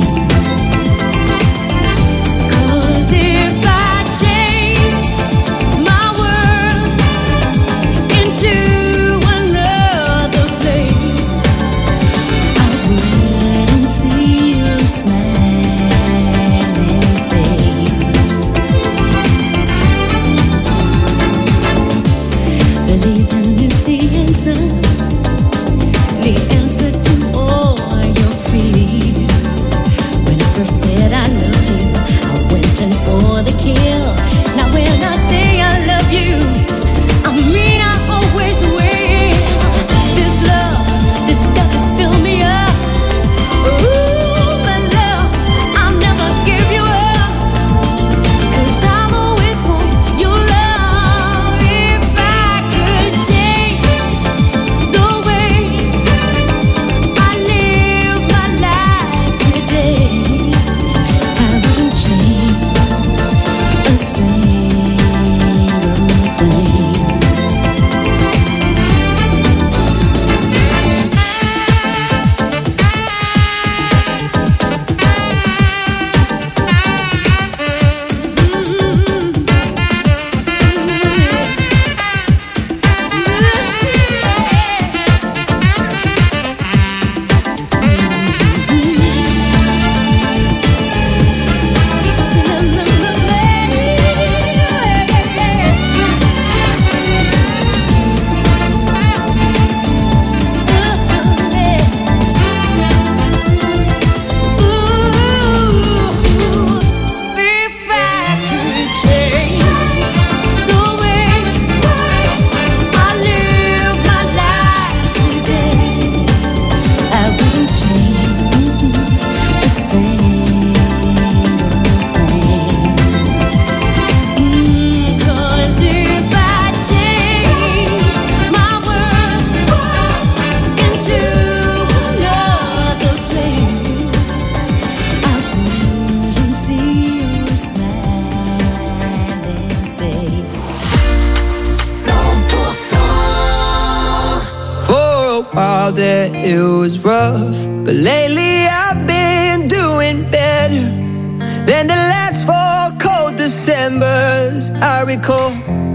That it was rough, but lately I've been doing better than the last four cold Decembers I recall.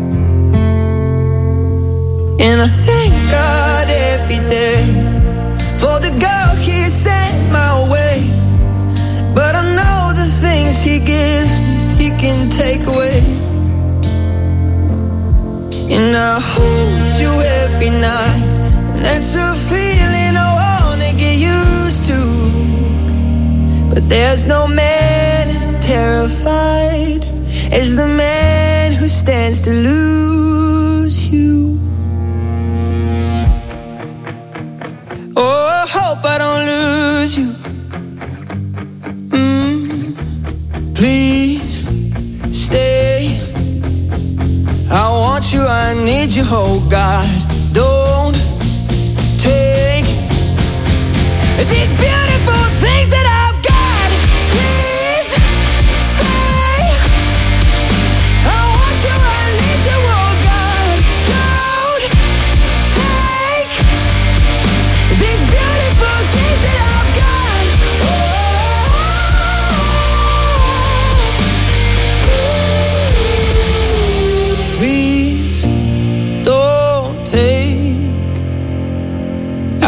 And I thank God every day for the girl He sent my way. But I know the things He gives me, He can take away. And I hold you every night, and that's a feeling I wanna get used to. But there's no man as terrified as the man who stands to lose you. Oh, I hope I don't lose you. Mm, please stay. I want you, I need you, oh God. Don't take these beautiful things that I've got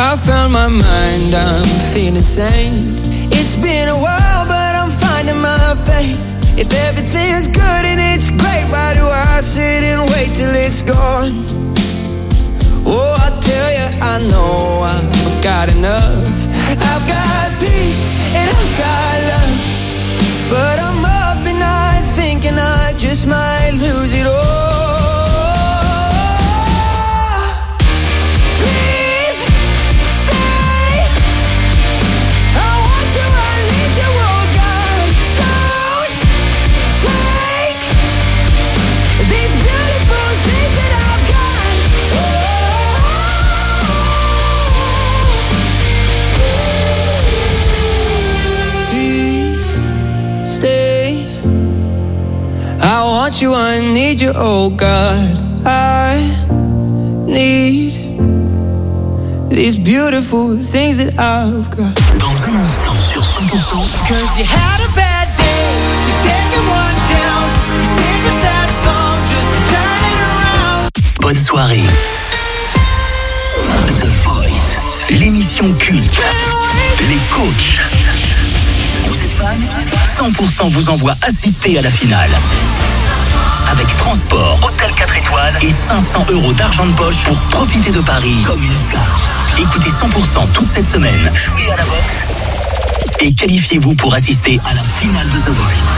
I found my mind, I'm feeling sane. It's been a while, but I'm finding my faith. If everything's good and it's great, why do I sit and wait till it's gone? Oh, I tell you, I know I've got enough. I've got peace and I've got love, but I'm up at night thinking I just might lose it all. Please stay. I want you, I need you, oh God. Don't take these beautiful things that I've got. Oh. Please stay. I want you, I need you, oh God. I need these beautiful things that I've got. Dans un instant sur cent pour cent. Cause you had a bad day, you're taking one down. You sing a sad song just to turn it around. Bonne soirée. The Voice, l'émission culte. Les coachs. Vous êtes fan? cent pour cent vous envoie assister à la finale. Avec transport, hôtel quatre étoiles et cinq cents euros d'argent de poche pour profiter de Paris comme une star. Écoutez cent pour cent toute cette semaine, jouez à la boxe et qualifiez-vous pour assister à la finale de The Voice.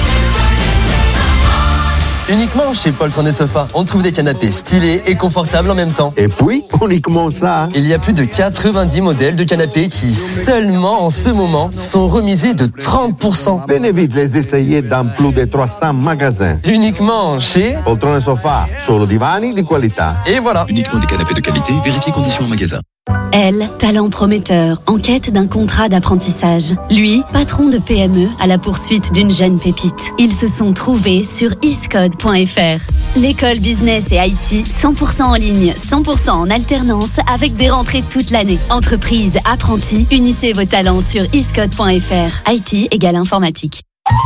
Uniquement chez Poltron et Sofa, on trouve des canapés stylés et confortables en même temps. Et puis, uniquement ça. Il y a plus de quatre-vingt-dix modèles de canapés qui, seulement en ce moment, sont remisés de trente pour cent. Venez vite les essayer dans plus de trois cents magasins. Uniquement chez Poltron et Sofa, solo divani di qualità. Et voilà. Uniquement des canapés de qualité, vérifiez conditions en magasin. Elle, talent prometteur, en quête d'un contrat d'apprentissage. Lui, patron de P M E à la poursuite d'une jeune pépite. Ils se sont trouvés sur iscode point f r. L'école business et I T, cent pour cent en ligne, cent pour cent en alternance, avec des rentrées toute l'année. Entreprise, apprentis, unissez vos talents sur iscode point f r. I T égale informatique.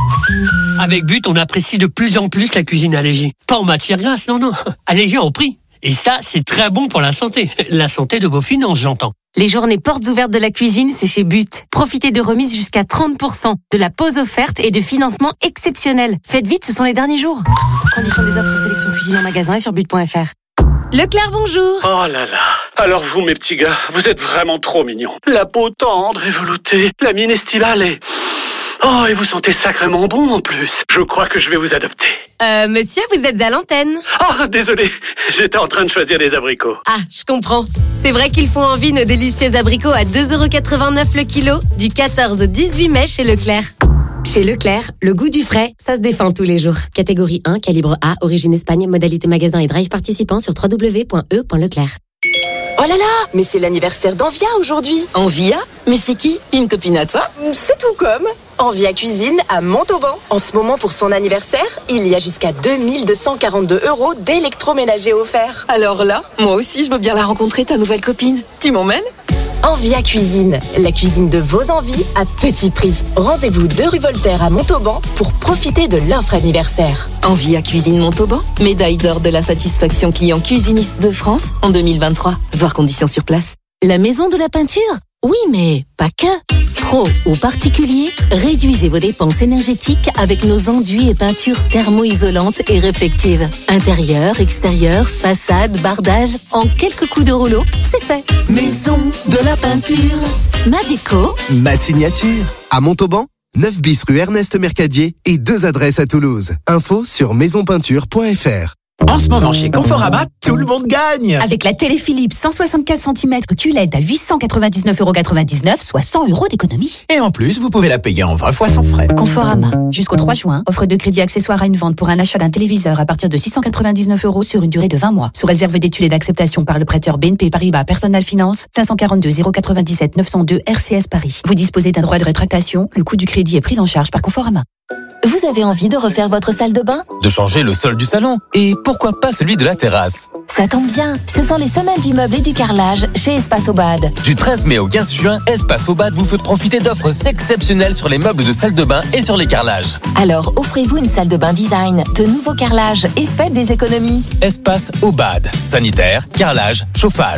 Avec But, on apprécie de plus en plus la cuisine allégée. Pas en matière grasse, non, non. Allégée en prix. Et ça, c'est très bon pour la santé. La santé de vos finances, j'entends. Les journées portes ouvertes de la cuisine, c'est chez But. Profitez de remises jusqu'à trente pour cent, de la pause offerte et de financement exceptionnel. Faites vite, ce sont les derniers jours. Conditions des offres sélection cuisine en magasin et sur but point f r. Leclerc, bonjour. Oh là là. Alors vous, mes petits gars, vous êtes vraiment trop mignons. La peau tendre et veloutée, la mine estivale et... Oh, et vous sentez sacrément bon en plus. Je crois que je vais vous adopter. Euh, monsieur, vous êtes à l'antenne. Oh, désolé, j'étais en train de choisir des abricots. Ah, je comprends. C'est vrai qu'ils font envie nos délicieux abricots à deux euros quatre-vingt-neuf le kilo, du quatorze au dix-huit mai chez Leclerc. Chez Leclerc, le goût du frais, ça se défend tous les jours. Catégorie un, calibre A, origine Espagne, modalité magasin et drive participant sur w w w point e point leclerc. Oh là là, mais c'est l'anniversaire d'Envia aujourd'hui. Envia? Mais c'est qui? Une copine à toi? C'est tout comme. Envia Cuisine à Montauban. En ce moment, pour son anniversaire, il y a jusqu'à deux mille deux cent quarante-deux euros d'électroménager offerts. Alors là, moi aussi, je veux bien la rencontrer, ta nouvelle copine. Tu m'emmènes? Envia Cuisine, la cuisine de vos envies à petit prix. Rendez-vous deux rue Voltaire à Montauban pour profiter de l'offre anniversaire. Envia Cuisine Montauban, médaille d'or de la satisfaction client cuisiniste de France en deux mille vingt-trois. Voir conditions sur place. La maison de la peinture? Oui, mais pas que. Pro ou particulier, réduisez vos dépenses énergétiques avec nos enduits et peintures thermo-isolantes et réflectives. Intérieur, extérieur, façade, bardage, en quelques coups de rouleau, c'est fait. Maison de la peinture. Ma déco. Ma signature. À Montauban, neuf bis rue Ernest Mercadier et deux adresses à Toulouse. Info sur maison peinture point f r. En ce moment, chez Conforama, tout le monde gagne. Avec la télé Philips cent soixante-quatre centimètres Q L E D à huit cent quatre-vingt-dix-neuf euros quatre-vingt-dix-neuf, soit cent euros d'économie. Et en plus, vous pouvez la payer en vingt fois sans frais. Conforama. Jusqu'au trois juin, offre de crédit accessoire à une vente pour un achat d'un téléviseur à partir de six cent quatre-vingt-dix-neuf euros sur une durée de vingt mois. Sous réserve d'études et d'acceptation par le prêteur B N P Paribas Personal Finance, cinq cent quarante-deux zéro quatre-vingt-dix-sept neuf cent deux R C S Paris. Vous disposez d'un droit de rétractation. Le coût du crédit est pris en charge par Conforama. Vous avez envie de refaire votre salle de bain? De changer le sol du salon? Et pourquoi pas celui de la terrasse? Ça tombe bien, ce sont les semaines du meuble et du carrelage chez Espace Aubade. Du treize mai au quinze juin, Espace Aubade vous fait profiter d'offres exceptionnelles sur les meubles de salle de bain et sur les carrelages. Alors offrez-vous une salle de bain design, de nouveaux carrelages et faites des économies. Espace Aubade, sanitaire, carrelage, chauffage.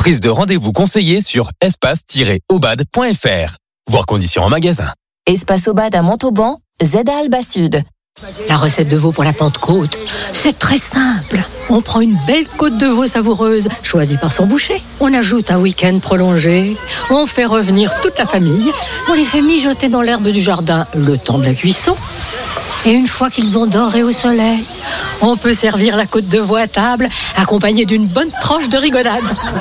Prise de rendez-vous conseillée sur espace tiret obad point f r. Voir conditions en magasin. Espace Obad à Montauban, Z à Alba Sud. La recette de veau pour la Pentecôte, c'est très simple. On prend une belle côte de veau savoureuse, choisie par son boucher. On ajoute un week-end prolongé. On fait revenir toute la famille. On les fait mijoter dans l'herbe du jardin le temps de la cuisson. Et une fois qu'ils ont doré au soleil, on peut servir la côte de veau à table, accompagnée d'une bonne tranche de rigolade.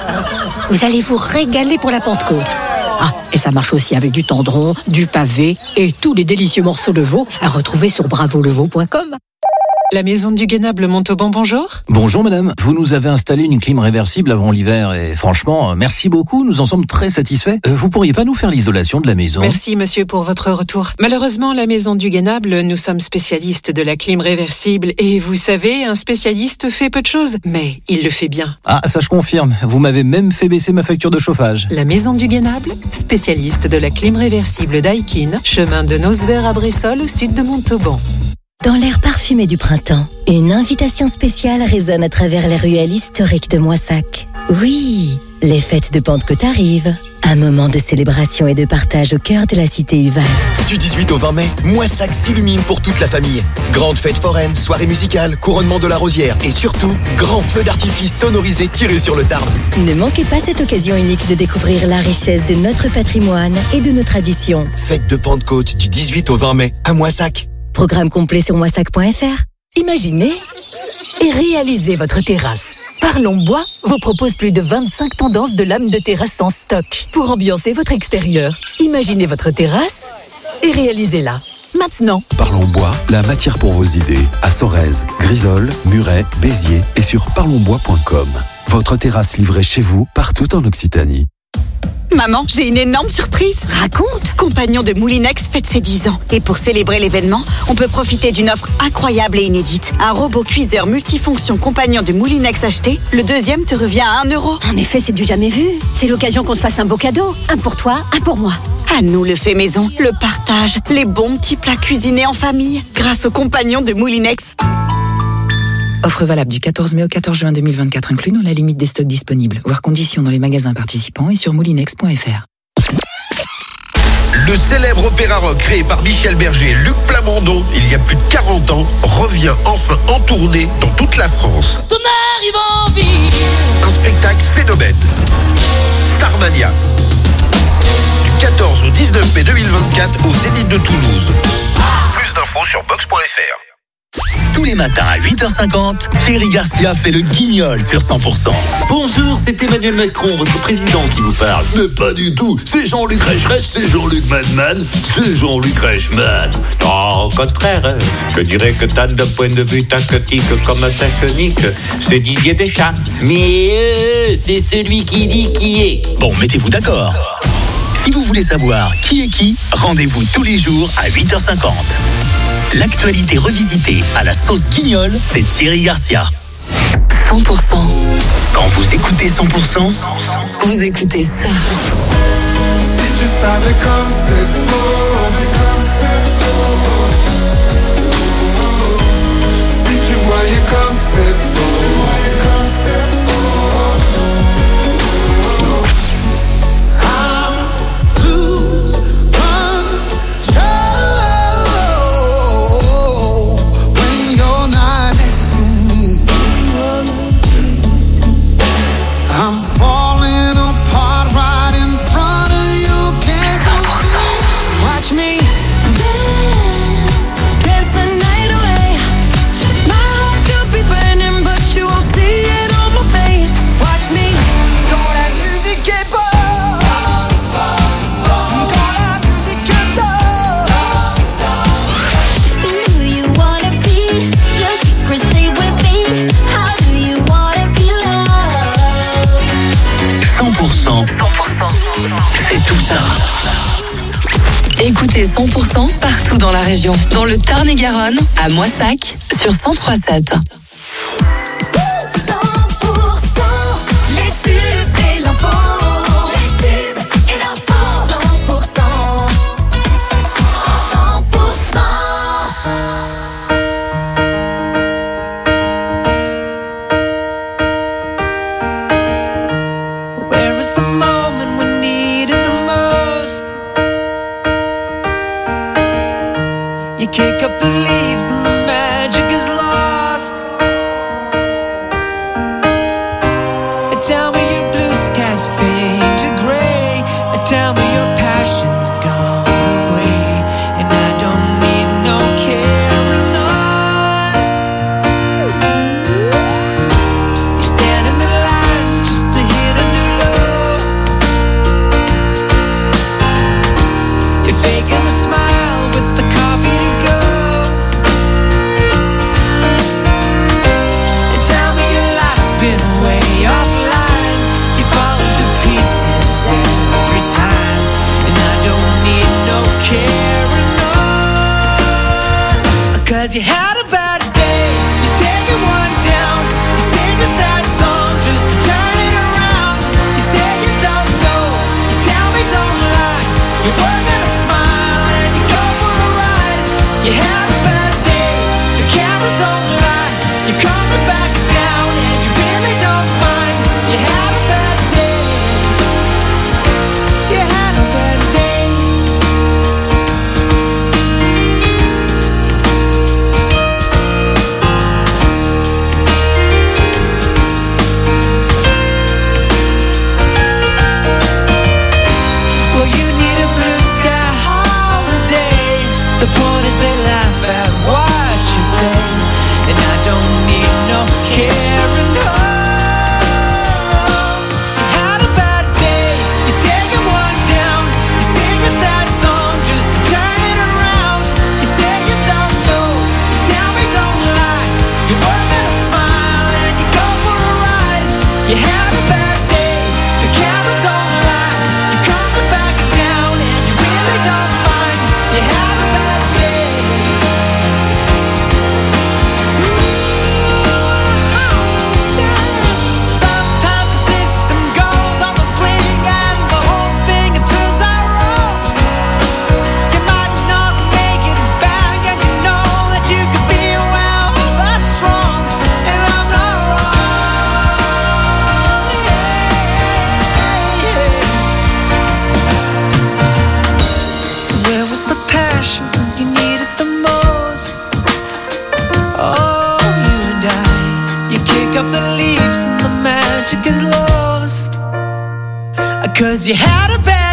Vous allez vous régaler pour la Pentecôte. Ah, et ça marche aussi avec du tendron, du pavé et tous les délicieux morceaux de veau à retrouver sur bravo le veau point com. La maison du Guénable Montauban, bonjour. Bonjour madame, vous nous avez installé une clim réversible avant l'hiver et franchement, merci beaucoup, nous en sommes très satisfaits. Euh, vous pourriez pas nous faire l'isolation de la maison ? Merci monsieur pour votre retour. Malheureusement, la maison du Guénable, nous sommes spécialistes de la clim réversible et vous savez, un spécialiste fait peu de choses, mais il le fait bien. Ah, ça je confirme, vous m'avez même fait baisser ma facture de chauffage. La maison du Guénable, spécialiste de la clim réversible Daikin, chemin de Nosver à Bressol au sud de Montauban. Dans l'air parfumé du printemps, une invitation spéciale résonne à travers les ruelles historiques de Moissac. Oui, les fêtes de Pentecôte arrivent. Un moment de célébration et de partage au cœur de la cité Uval. Du dix-huit au vingt mai, Moissac s'illumine pour toute la famille. Grande fête foraine, soirée musicale, couronnement de la rosière et surtout, grand feu d'artifice sonorisé tiré sur le Tarn. Ne manquez pas cette occasion unique de découvrir la richesse de notre patrimoine et de nos traditions. Fête de Pentecôte du dix-huit au vingt mai à Moissac. Programme complet sur moissac point f r. Imaginez et réalisez votre terrasse. Parlons Bois vous propose plus de vingt-cinq tendances de lames de terrasse en stock pour ambiancer votre extérieur. Imaginez votre terrasse et réalisez-la. Maintenant. Parlons Bois, la matière pour vos idées. À Sorèze, Grisol, Muret, Béziers et sur parlons bois point com. Votre terrasse livrée chez vous, partout en Occitanie. Maman, j'ai une énorme surprise. Raconte. Compagnon de Moulinex fête ses dix ans. Et pour célébrer l'événement, on peut profiter d'une offre incroyable et inédite. Un robot cuiseur multifonction Compagnon de Moulinex acheté, le deuxième te revient à un euro. En effet, c'est du jamais vu. C'est l'occasion qu'on se fasse un beau cadeau. Un pour toi, un pour moi. À nous le fait maison, le partage, les bons petits plats cuisinés en famille, grâce au Compagnon de Moulinex. Offre valable du quatorze mai au quatorze juin deux mille vingt-quatre, inclus dans la limite des stocks disponibles. Voir conditions dans les magasins participants et sur moulinex point f r. Le célèbre opéra rock créé par Michel Berger et Luc Plamondon il y a plus de quarante ans revient enfin en tournée dans toute la France. Ton arrive en vie. Un spectacle phénomène. Starmania. Du quatorze au dix-neuf mai deux mille vingt-quatre au Zénith de Toulouse. Plus d'infos sur box point f r. Tous les matins à huit heures cinquante, Thierry Garcia fait le guignol sur cent pour cent. Bonjour, c'est Emmanuel Macron, votre président qui vous parle. Mais pas du tout, c'est Jean-Luc Reichreich, c'est Jean-Luc Madman, c'est Jean-Luc Reichmann. Non, au contraire, je dirais que t'as d'un point de vue tactique comme un taconique, c'est Didier Deschamps. Mais euh, c'est celui qui dit qui est. Bon, mettez-vous d'accord. Si vous voulez savoir qui est qui, rendez-vous tous les jours à huit heures cinquante. L'actualité revisitée à la sauce guignol, c'est Thierry Garcia. cent pour cent. Quand vous écoutez cent pour cent, vous écoutez ça. Si tu savais comme c'est beau, si tu voyais comme c'est beau, c'est tout ça. Écoutez cent pour cent partout dans la région. Dans le Tarn-et-Garonne, à Moissac, sur cent trois sept. When Where is the moment we need it the most? You kick up the leaves and the magic is lost. Tell me your blue skies fade to gray. Tell me your passion's gone away. And I don't need no carrying on. You stand in the line just to hit a new low. You're faking a smile with the coffee to go. And tell me your life's been way off. Every time, and I don't need no carrying on. Cause you had a bad day, you're taking one down. You sing a sad song just to turn it around. You say you don't know, you tell me don't lie. You're working a smile and you go for a ride. You had a bad day, the camera don't lie. You're coming back down and you really don't mind. You had a bad day. You had a bad day. Well, you need a blue sky holiday. The point is they laugh at what you say, and I don't need no carrying on. You had a bad day, you're taking one down. You sing a sad song just to turn it around. You say you don't know, you tell me don't lie. You're working a smile and you go for a ride. You had a bad day, the camera don't lie. You're coming back down and you really don't mind. You had a bad day. Sometimes the system goes on the fling and the whole thing it turns out wrong. You might not make it back and you know that you could be well, that's wrong, and I'm not wrong. Yeah, yeah. So where was the passion when you needed the most? Oh, you and I, you kick up the leaves and the magic is lost. Cause you had a bad